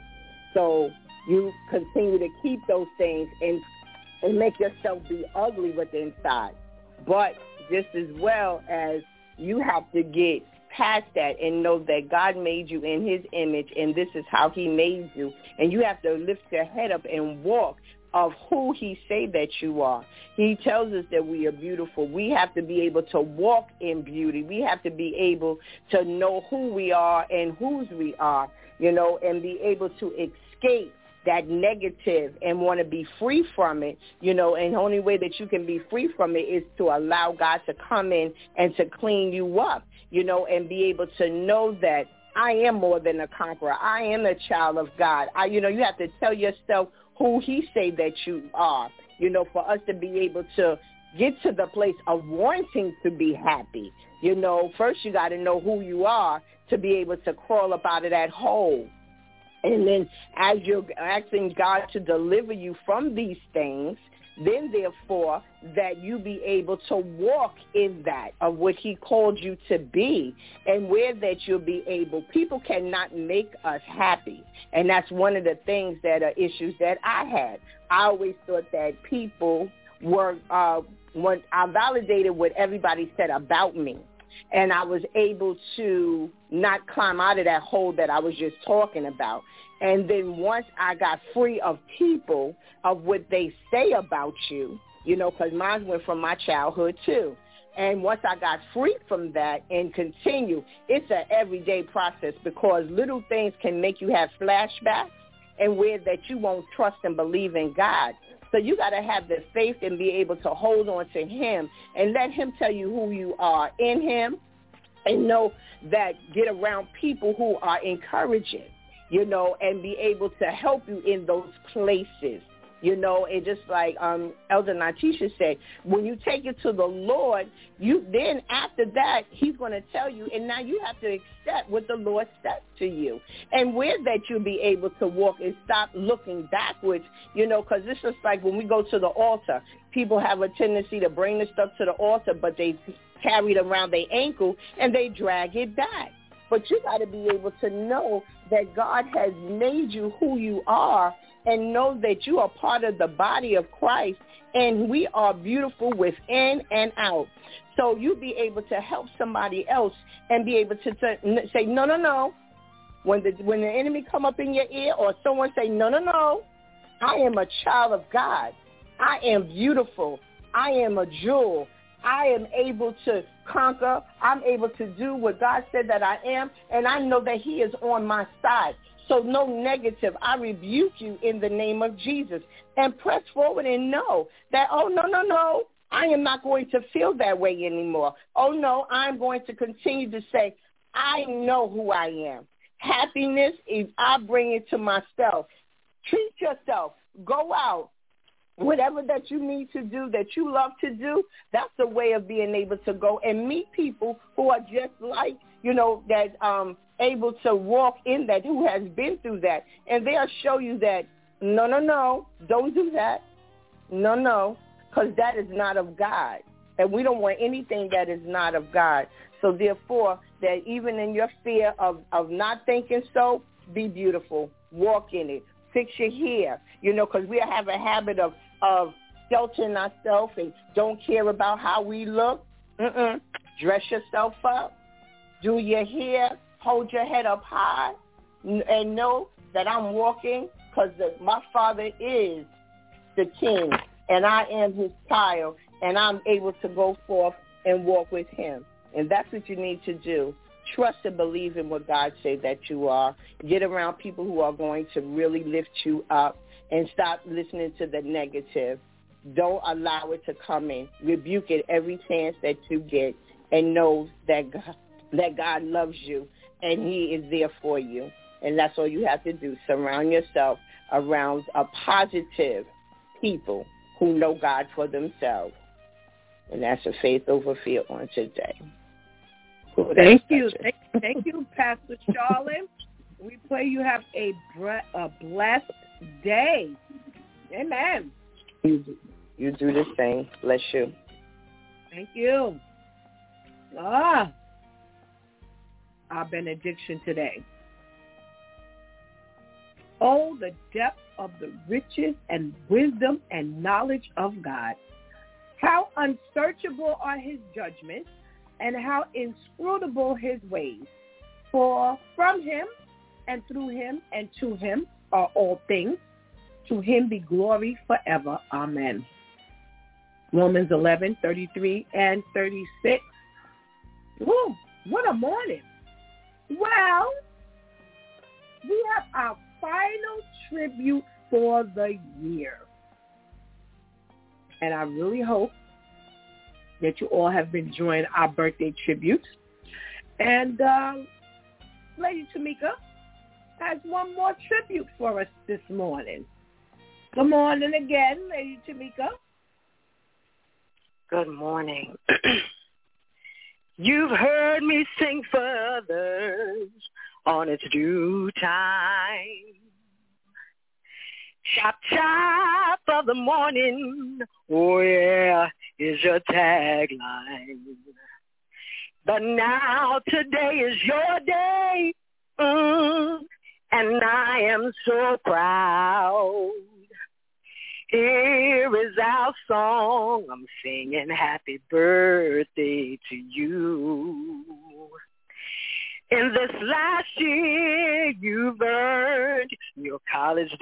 So you continue to keep those things and and make yourself be ugly with the inside. But just as well as you have to get past that and know that God made you in his image and this is how he made you. And you have to lift your head up and walk of who he say that you are. He tells us that we are beautiful. We have to be able to walk in beauty. We have to be able to know who we are and whose we are, you know, and be able to escape that negative and want to be free from it, you know, and the only way that you can be free from it is to allow God to come in and to clean you up, you know, and be able to know that I am more than a conqueror. I am a child of God. I, you know, you have to tell yourself who he say that you are, you know, for us to be able to get to the place of wanting to be happy. You know, first you got to know who you are to be able to crawl up out of that hole. And then as you're asking God to deliver you from these things, then therefore that you be able to walk in that of what he called you to be, and where that you'll be able, people cannot make us happy. And that's one of the things that are issues that I had. I always thought that people were, uh, when I validated what everybody said about me, and I was able to not climb out of that hole that I was just talking about. And then once I got free of people, of what they say about you, you know, because mine went from my childhood too. And once I got free from that and continue, it's an everyday process because little things can make you have flashbacks and where that you won't trust and believe in God. So you got to have the faith and be able to hold on to him and let him tell you who you are in him, and know that get around people who are encouraging, you know, and be able to help you in those places. You know, and just like um, Elder Natisha said, when you take it to the Lord, you then after that, he's going to tell you, and now you have to accept what the Lord says to you. And where that you'll be able to walk and stop looking backwards, you know, because it's just like when we go to the altar, people have a tendency to bring the stuff to the altar, but they carry it around their ankle and they drag it back. But you got to be able to know that God has made you who you are, and know that you are part of the body of Christ, and we are beautiful within and out. So you be able to help somebody else and be able to t- say, no, no, no. When the when the enemy come up in your ear, or someone say, no, no, no, I am a child of God. I am beautiful. I am a jewel. I am able to conquer. I'm able to do what God said that I am, and I know that he is on my side. So no negative. I rebuke you in the name of Jesus, and press forward and know that, oh, no, no, no, I am not going to feel that way anymore. Oh, no, I'm going to continue to say, I know who I am. Happiness is I bring it to myself. Treat yourself. Go out. Whatever that you need to do, that you love to do, that's the way of being able to go and meet people who are just like, you know, that um able to walk in that, who has been through that. And they'll show you that, no, no, no, don't do that. No, no, because that is not of God. And we don't want anything that is not of God. So therefore, that even in your fear of, of not thinking so, be beautiful. Walk in it. Fix your hair, you know, because we have a habit of, of sheltering ourselves and don't care about how we look. Mm-mm. Dress yourself up. Do your hair. Hold your head up high. And know that I'm walking because my Father is the King, and I am his child, and I'm able to go forth and walk with him. And that's what you need to do. Trust and believe in what God said that you are. Get around people who are going to really lift you up and stop listening to the negative. Don't allow it to come in. Rebuke it every chance that you get and know that God, that God loves you and he is there for you. And that's all you have to do. Surround yourself around a positive people who know God for themselves. And that's a Faith Over Fear on today. Thank you. Thank, thank you, Pastor Charlotte. We pray you have a, bre- a blessed day. Amen. You do, you do the same. Bless you. Thank you. Ah, our benediction today. Oh, the depth of the riches and wisdom and knowledge of God. How unsearchable are his judgments, and how inscrutable his ways. For from him and through him and to him are all things. To him be glory forever. Amen. Romans eleven, thirty-three and thirty-six. Woo, what a morning. Well, we have our final tribute for the year. And I really hope that you all have been enjoying our birthday tributes. And uh, Lady Tamika has one more tribute for us this morning. Good morning again, Lady Tamika. Good morning. You've heard me sing for others on its due time. Chop, chop of the morning, oh yeah, is your tagline. But now today is your day, mm, and I am so proud. Here is our song, I'm singing happy birthday to you. In this last year, you've earned your college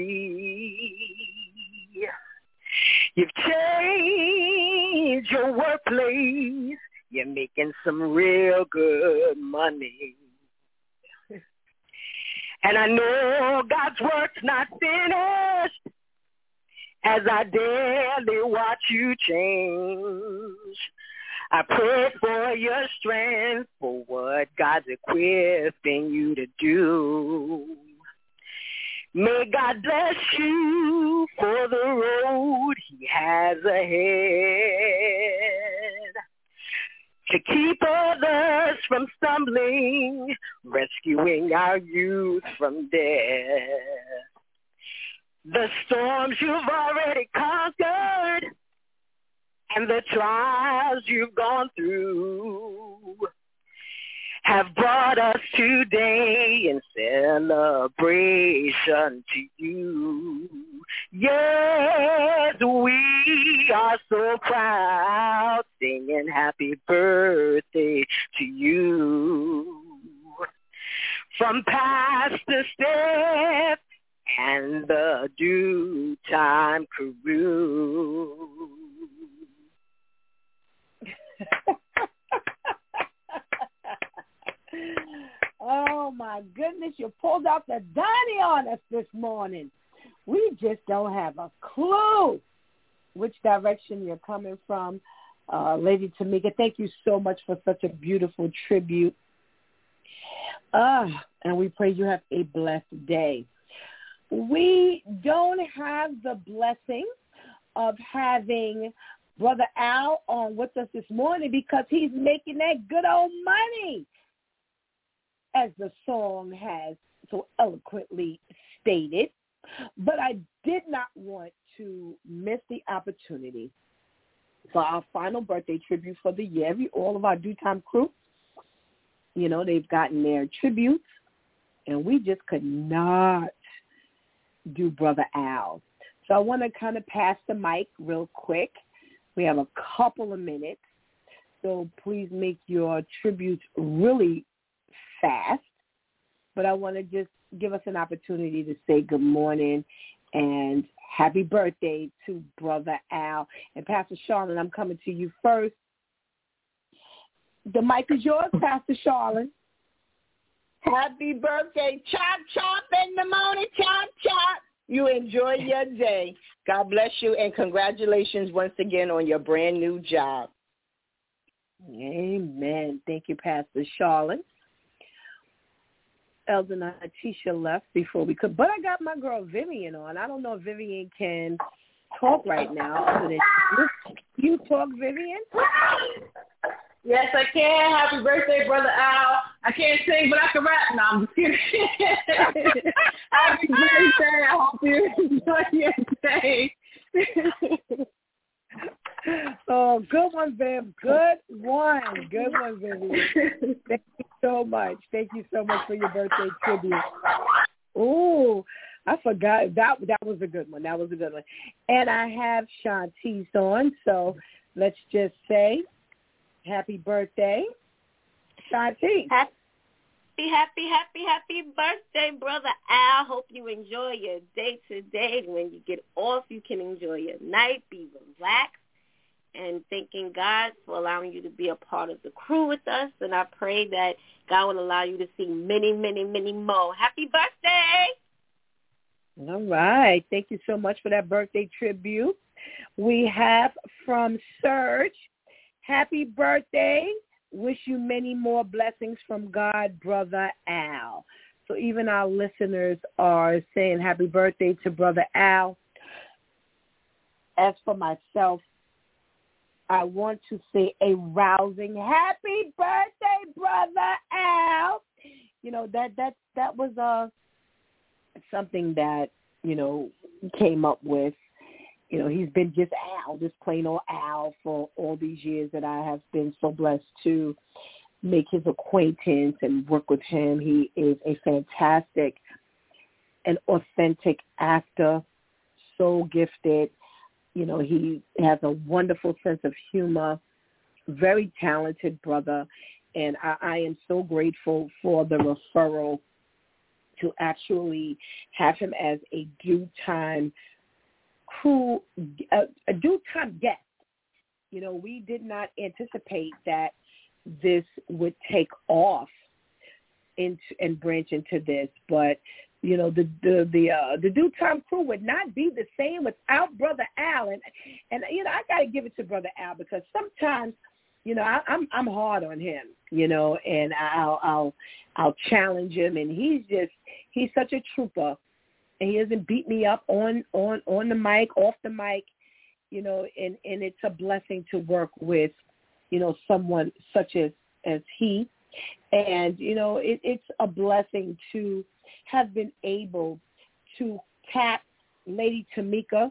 degree. You've changed your workplace. You're making some real good money. And I know God's work's not finished as I daily watch you change. I pray for your strength, for what God's equipping you to do. May God bless you for the road he has ahead. To keep others from stumbling, rescuing our youth from death. The storms you've already conquered, and the trials you've gone through have brought us today in celebration to you. Yes, we are so proud, singing happy birthday to you. From Pastor Steph and the Due Time crew. Oh, my goodness, you pulled out the Donnie on us this morning. We just don't have a clue which direction you're coming from. Uh, Lady Tamika, thank you so much for such a beautiful tribute. Uh, and we pray you have a blessed day. We don't have the blessing of having Brother Al on with us this morning because he's making that good old money, as the song has so eloquently stated. But I did not want to miss the opportunity for our final birthday tribute for the year. Every, all of our Due Time crew, you know, they've gotten their tributes, and we just could not do Brother Al. So I want to kind of pass the mic real quick. We have a couple of minutes, so please make your tributes really fast. But I want to just give us an opportunity to say good morning and happy birthday to Brother Al. And Pastor Charlene, I'm coming to you first. The mic is yours, Pastor Charlene. Happy birthday. Chop, chop in the morning. Chop, chop. You enjoy your day. God bless you, and congratulations once again on your brand new job. Amen. Thank you, Pastor Charlene. Elder Natisha left before we could, but I got my girl Vivian on. I don't know if Vivian can talk right now. Other than you talk, Vivian? Yes, I can. Happy birthday, Brother Al. I can't sing, but I can rap. No, I'm just kidding. Happy birthday. I hope you enjoy your day. Oh, good one, Viv. Good one. Good one, Vivian. Thank you so much. Thank you so much for your birthday tribute. Oh, I forgot. That that was a good one. That was a good one. And I have Shantice on, so let's just say happy birthday, Shantice. Happy, happy, happy, happy birthday, Brother Al. Hope you enjoy your day today. When you get off, you can enjoy your night, be relaxed, and thanking God for allowing you to be a part of the crew with us. And I pray that God will allow you to see many, many, many more. Happy birthday. All right. Thank you so much for that birthday tribute. We have from Serge, happy birthday. Wish you many more blessings from God, Brother Al. So even our listeners are saying happy birthday to Brother Al. As for myself, I want to say a rousing happy birthday, Brother Al. You know, that that that was uh, something that, you know, came up with. You know, he's been just Al, just plain old Al for all these years that I have been so blessed to make his acquaintance and work with him. He is a fantastic and authentic actor, so gifted. You know, he has a wonderful sense of humor, very talented brother, and I, I am so grateful for the referral to actually have him as a due time crew, a, a due time guest. You know, we did not anticipate that this would take off into and branch into this, but you know, the the the uh, the Due Time crew would not be the same without Brother Al, and and you know, I got to give it to Brother Al because sometimes, you know, I, I'm I'm hard on him, you know, and I'll I'll I'll challenge him, and he's just he's such a trooper, and he doesn't beat me up on on on the mic, off the mic, you know, and and it's a blessing to work with, you know, someone such as as he, and you know, it, it's a blessing to have been able to tap Lady Tamika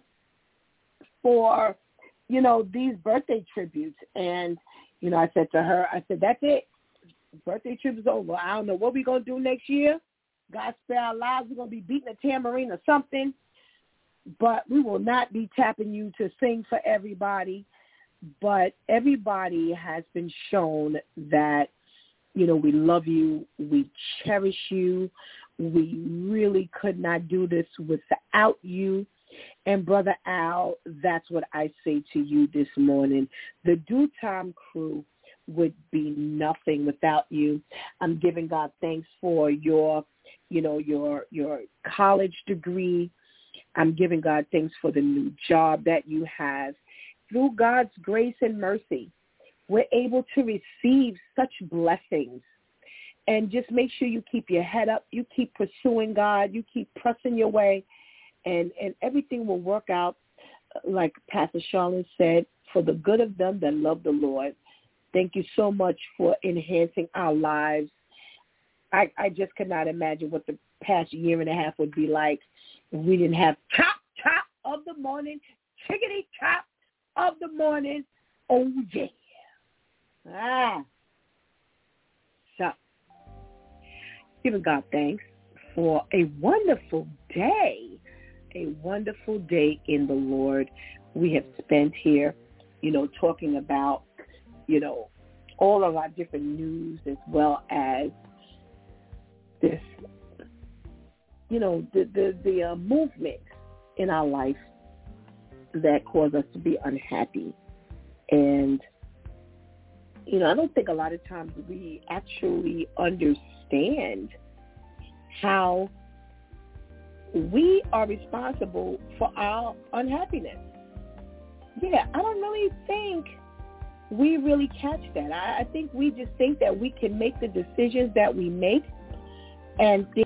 for, you know, these birthday tributes. And, you know, I said to her, I said, that's it. Birthday tribute is over. I don't know what we're going to do next year. God spare our lives. We're going to be beating a tambourine or something. But we will not be tapping you to sing for everybody. But everybody has been shown that, you know, we love you. We cherish you. We really could not do this without you. And Brother Al, that's what I say to you this morning. The Due Time crew would be nothing without you. I'm giving God thanks for your, you know, your your college degree, I'm giving God thanks for the new job that you have. Through God's grace and mercy, we're able to receive such blessings. And just make sure you keep your head up. You keep pursuing God. You keep pressing your way. And, and everything will work out, like Pastor Charlotte said, for the good of them that love the Lord. Thank you so much for enhancing our lives. I, I just cannot imagine what the past year and a half would be like if we didn't have chop, chop of the morning, chickadee chop of the morning. Oh, yeah. Ah. So, giving God thanks for a wonderful day, a wonderful day in the Lord we have spent here, you know, talking about, you know, all of our different news as well as this, you know, the the, the uh, movement in our life that cause us to be unhappy. And, you know, I don't think a lot of times we actually understand how we are responsible for our unhappiness. Yeah, I don't really think we really catch that. I, I think we just think that we can make the decisions that we make and think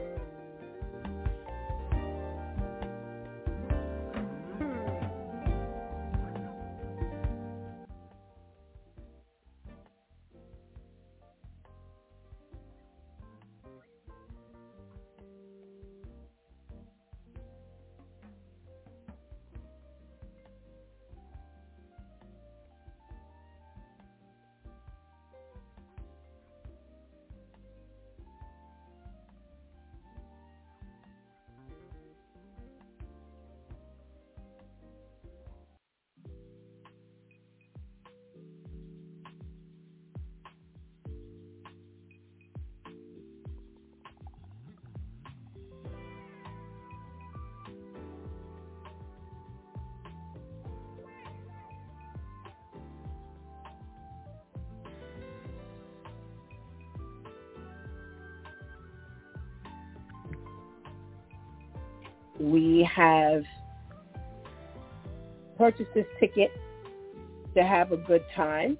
we have purchased this ticket to have a good time.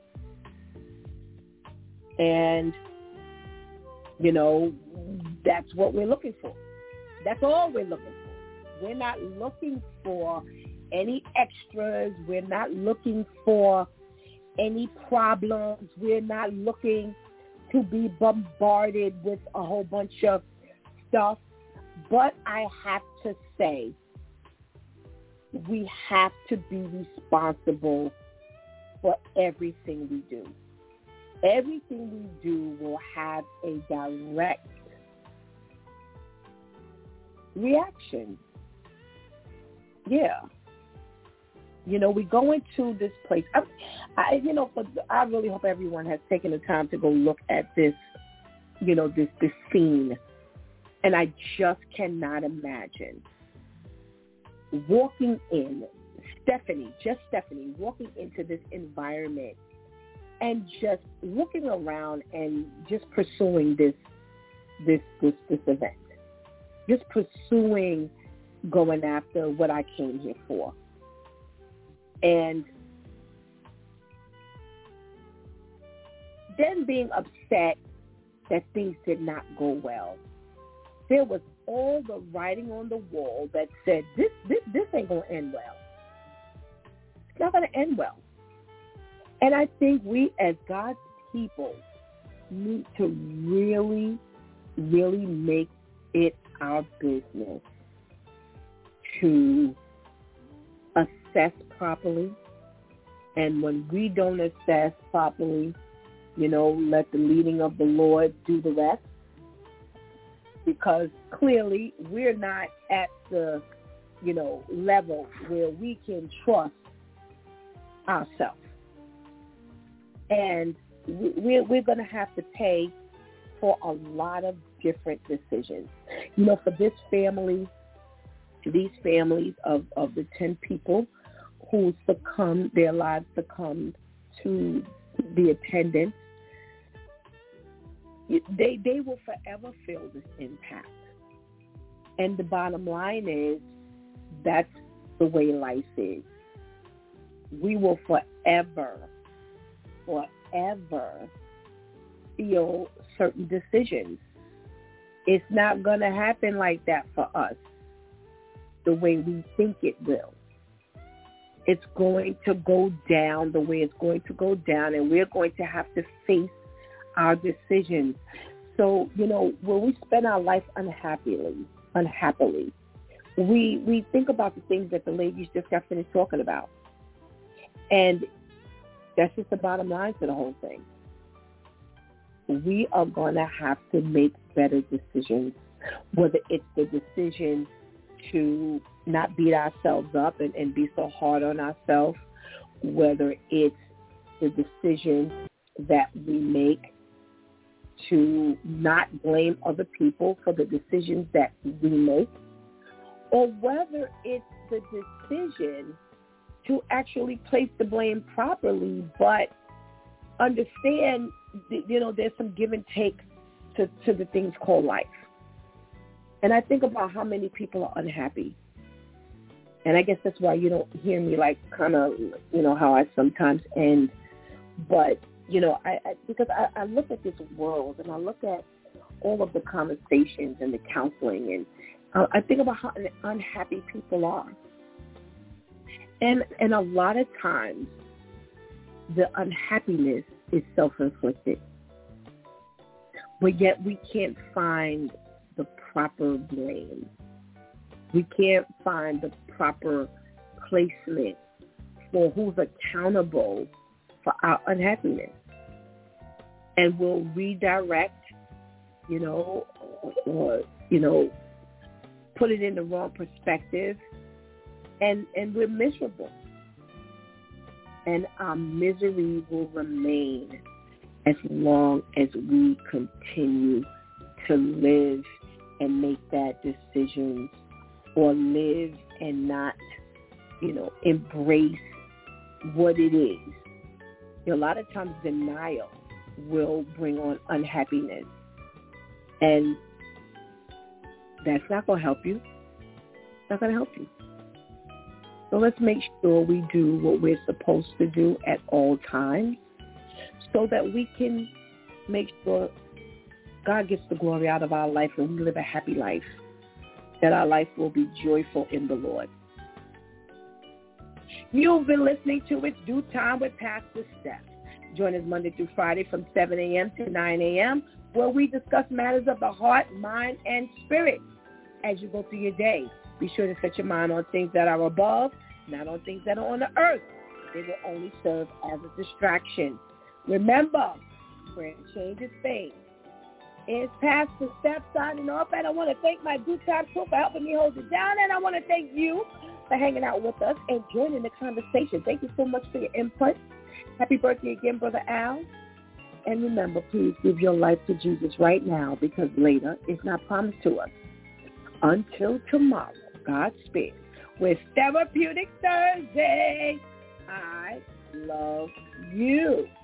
And, you know, that's what we're looking for. That's all we're looking for. We're not looking for any extras. We're not looking for any problems. We're not looking to be bombarded with a whole bunch of stuff. But I have to say, we have to be responsible for everything we do. Everything we do will have a direct reaction. Yeah. You know, we go into this place. I, I you know, but I really hope everyone has taken the time to go look at this, you know, this, this scene. And I just cannot imagine walking in, Stephanie, just Stephanie, walking into this environment and just looking around and just pursuing this, this, this, this event, just pursuing going after what I came here for. And then being upset that things did not go well. There was all the writing on the wall that said, this, this, this ain't going to end well. It's not going to end well. And I think we as God's people need to really, really make it our business to assess properly. And when we don't assess properly, you know, let the leading of the Lord do the rest. Because clearly we're not at the, you know, level where we can trust ourselves. And we're, we're going to have to pay for a lot of different decisions. You know, for this family, these families of, of the ten people who succumbed, their lives succumbed to the attendance, They they will forever feel this impact. And the bottom line is that's the way life is. We will forever, forever feel certain decisions. It's not going to happen like that for us the way we think it will. It's going to go down the way it's going to go down, and we're going to have to face our decisions. So, you know, when we spend our life unhappily, unhappily, we we think about the things that the ladies just got finished talking about. And that's just the bottom line to the whole thing. We are going to have to make better decisions, whether it's the decision to not beat ourselves up and, and be so hard on ourselves, whether it's the decision that we make to not blame other people for the decisions that we make, or whether it's the decision to actually place the blame properly, but understand, you know, there's some give and take to, to the things called life. And I think about how many people are unhappy. And I guess that's why you don't hear me like kind of, you know, how I sometimes end. But, you know, I, I because I, I look at this world and I look at all of the conversations and the counseling, and uh, I think about how unhappy people are. And and a lot of times the unhappiness is self-inflicted. But yet we can't find the proper blame. We can't find the proper placement for who's accountable for our unhappiness. And we'll redirect, you know, or, you know, put it in the wrong perspective, and, and we're miserable. And our misery will remain as long as we continue to live and make bad decisions, or live and not, you know, embrace what it is. You know, a lot of times denial will bring on unhappiness, and that's not going to help you. It's not going to help you. So let's make sure we do what we're supposed to do at all times, so that we can make sure God gets the glory out of our life and we live a happy life, that our life will be joyful in the Lord. You've been listening to It's Due Time with Pastor Steph. Join us Monday through Friday from seven a.m. to nine a.m., where we discuss matters of the heart, mind, and spirit. As you go through your day, be sure to set your mind on things that are above, not on things that are on the earth. They will only serve as a distraction. Remember, prayer changes things. It's Pastor Steph signing off, and I want to thank my Due Time crew for helping me hold it down, and I want to thank you for hanging out with us and joining the conversation. Thank you so much for your input. Happy birthday again, Brother Al. And remember, please give your life to Jesus right now, because later is not promised to us. Until tomorrow, Godspeed. With Therapeutic Thursday, I love you.